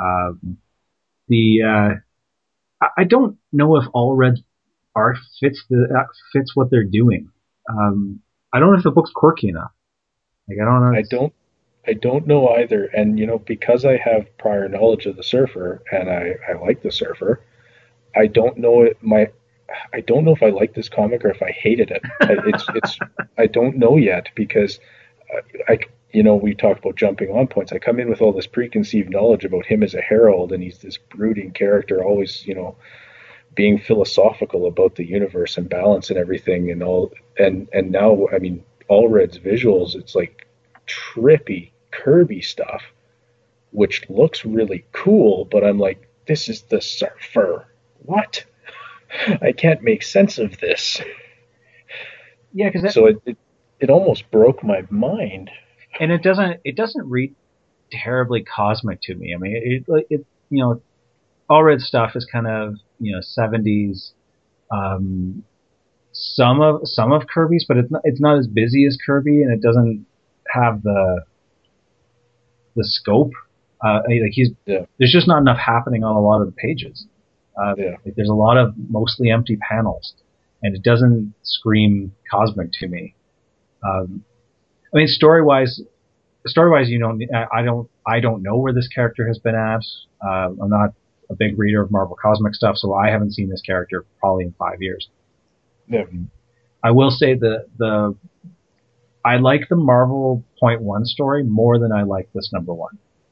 Speaker 1: I don't know if Allred's art fits what they're doing. I don't know if the book's quirky enough. Like, I don't know.
Speaker 3: I don't know either. And, because I have prior knowledge of the Surfer and I like the Surfer, I don't know I don't know if I like this comic or if I hated it. I don't know yet because we talked about jumping on points. I come in with all this preconceived knowledge about him as a herald, and he's this brooding character, always, being philosophical about the universe and balance and everything and all. And now, Allred's visuals, it's like trippy Kirby stuff, which looks really cool, but I'm like, this is the Surfer. What? I can't make sense of this.
Speaker 1: Yeah,
Speaker 3: so it almost broke my mind.
Speaker 1: And it doesn't read terribly cosmic to me. I mean, it Allred stuff is kind of 70s some of Kirby's, but it's not as busy as Kirby, and it doesn't have the scope. There's just not enough happening on a lot of the pages. There's a lot of mostly empty panels, and it doesn't scream cosmic to me. I mean, story-wise, I don't know where this character has been at. I'm not a big reader of Marvel Cosmic stuff, so I haven't seen this character probably in 5 years.
Speaker 3: Yeah.
Speaker 1: I will say I like the Marvel .1 story more than I like this #1.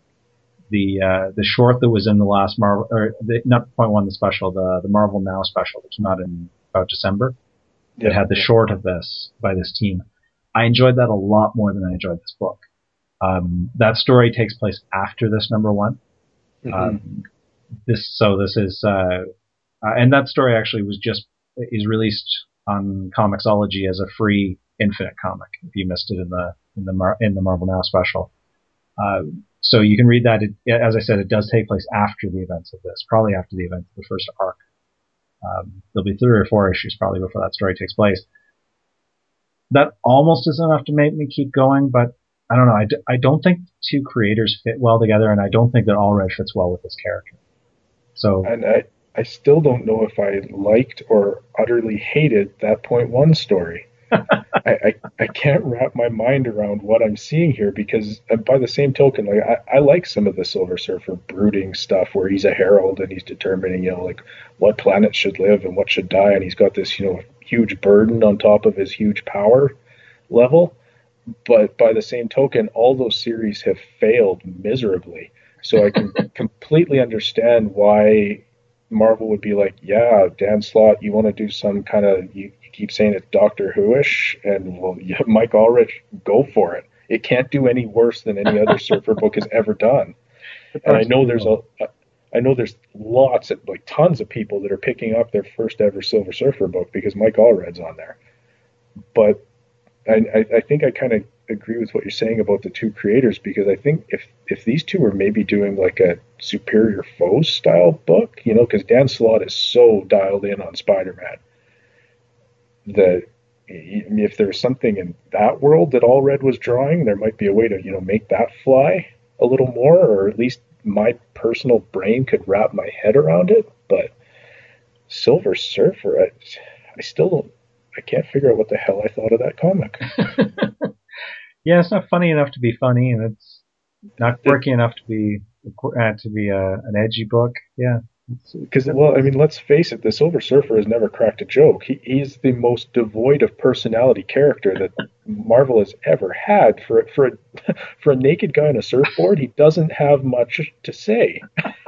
Speaker 1: The short that was in the last Marvel, or not .1, the special, the Marvel Now special, which is not in about December. It had the short of this by this team. I enjoyed that a lot more than I enjoyed this book. That story takes place after this #1.
Speaker 3: Mm-hmm.
Speaker 1: This is, and that story actually is released on Comixology as a free Infinite comic if you missed it in the Marvel Now special. So you can read that. As I said, it does take place after the events of this, probably after the events of the first arc. There'll be 3 or 4 issues probably before that story takes place. That almost is enough to make me keep going, but I don't know. I don't think the two creators fit well together, and I don't think that Allred fits well with this character. So,
Speaker 3: and I still don't know if I liked or utterly hated that .1 story. I can't wrap my mind around what I'm seeing here, because by the same token, like I like some of the Silver Surfer brooding stuff where he's a herald and he's determining, like what planets should live and what should die, and he's got this, huge burden on top of his huge power level. But by the same token, all those series have failed miserably. So I can completely understand why Marvel would be like, yeah, Dan Slott, you want to do some kind of, you keep saying it's Doctor Who-ish, and Mike Allred, go for it. It can't do any worse than any other Surfer book has ever done. And I know there's lots of, like, tons of people that are picking up their first ever Silver Surfer book because Mike Allred's on there. But I think I kind of agree with what you're saying about the two creators, because I think if these two were maybe doing like a Superior Foes style book, because Dan Slott is so dialed in on Spider-Man that if there's something in that world that Allred was drawing, there might be a way to, make that fly a little more, or at least my personal brain could wrap my head around it. But Silver Surfer, I can't figure out what the hell I thought of that comic.
Speaker 1: Yeah, it's not funny enough to be funny, and it's not quirky enough to be an edgy book. Yeah.
Speaker 3: Because, let's face it, the Silver Surfer has never cracked a joke. He's the most devoid of personality character that Marvel has ever had. For a naked guy on a surfboard, he doesn't have much to say.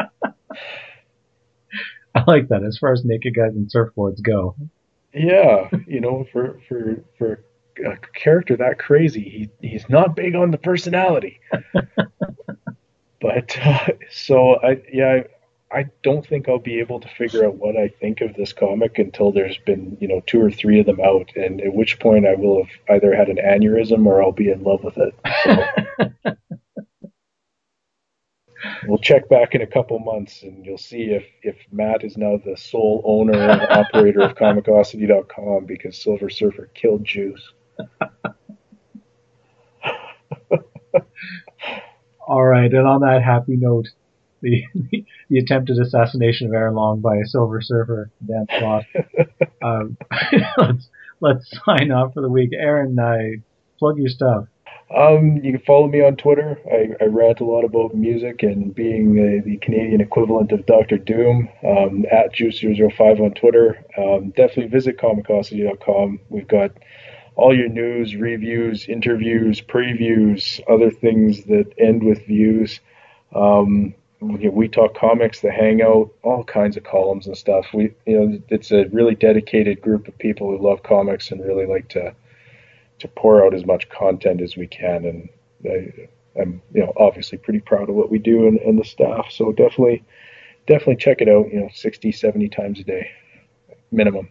Speaker 1: I like that, as far as naked guys and surfboards go.
Speaker 3: Yeah, for a character that crazy, he's not big on the personality. But I don't think I'll be able to figure out what I think of this comic until there's been 2 or 3 of them out, and at which point I will have either had an aneurysm or I'll be in love with it. So we'll check back in a couple months, and you'll see if Matt is now the sole owner and operator of Comicosity.com because Silver Surfer killed Juice.
Speaker 1: All right, and on that happy note, the attempted assassination of Aaron Long by a Silver Surfer, Dan Slott. Let's sign off for the week. Aaron, plug your stuff.
Speaker 3: You can follow me on Twitter. I rant a lot about music and being the Canadian equivalent of Dr. Doom, at Juice005 on Twitter. Definitely visit Comicosity.com. We've got all your news, reviews, interviews, previews, other things that end with views. We talk comics, the Hangout, all kinds of columns and stuff. It's a really dedicated group of people who love comics and really like to pour out as much content as we can, and I'm obviously pretty proud of what we do and the staff, so definitely check it out 60, 70 times a day minimum.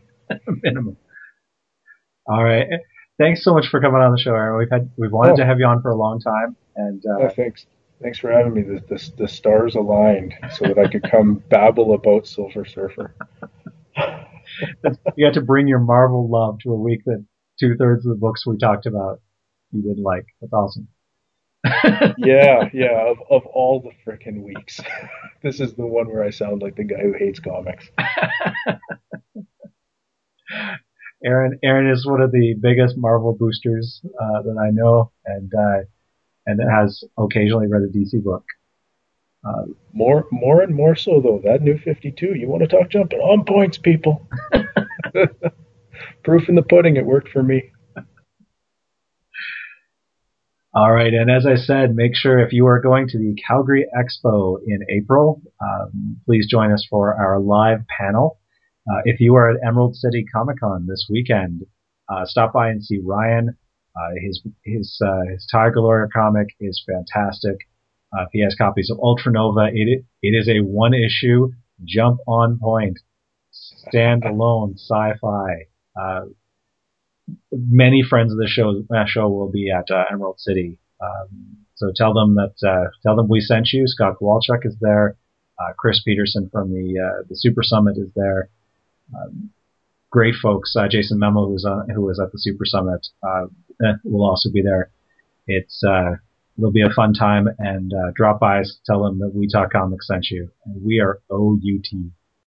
Speaker 3: All right, thanks so much for coming on the show, Aaron. We've wanted to have you on for a long time, and thanks for having me. The stars aligned so that I could come babble about Silver Surfer.
Speaker 1: You had to bring your Marvel love to a week that 2/3 of the books we talked about you didn't like. That's awesome.
Speaker 3: Yeah. Of all the frickin' weeks, this is the one where I sound like the guy who hates comics.
Speaker 1: Aaron is one of the biggest Marvel boosters that I know, and has occasionally read a DC book.
Speaker 3: More and more so though. That New 52. You want to talk jumping on points, people? Proof in the pudding. It worked for me.
Speaker 1: All right, and as I said, make sure if you are going to the Calgary Expo in April, please join us for our live panel. If you are at Emerald City Comic Con this weekend, stop by and see Ryan. His Tiger Lawyer comic is fantastic. If he has copies of Ultra Nova, it is a one-issue, jump on point, stand-alone sci-fi. Many friends of the show will be at Emerald City. So tell them we sent you. Scott Kowalczyk is there. Chris Peterson from the Super Summit is there. Great folks. Jason Memo, who was at the Super Summit, will also be there. It'll be a fun time, and drop by, tell them that We Talk Comics sent you. And we are OUT.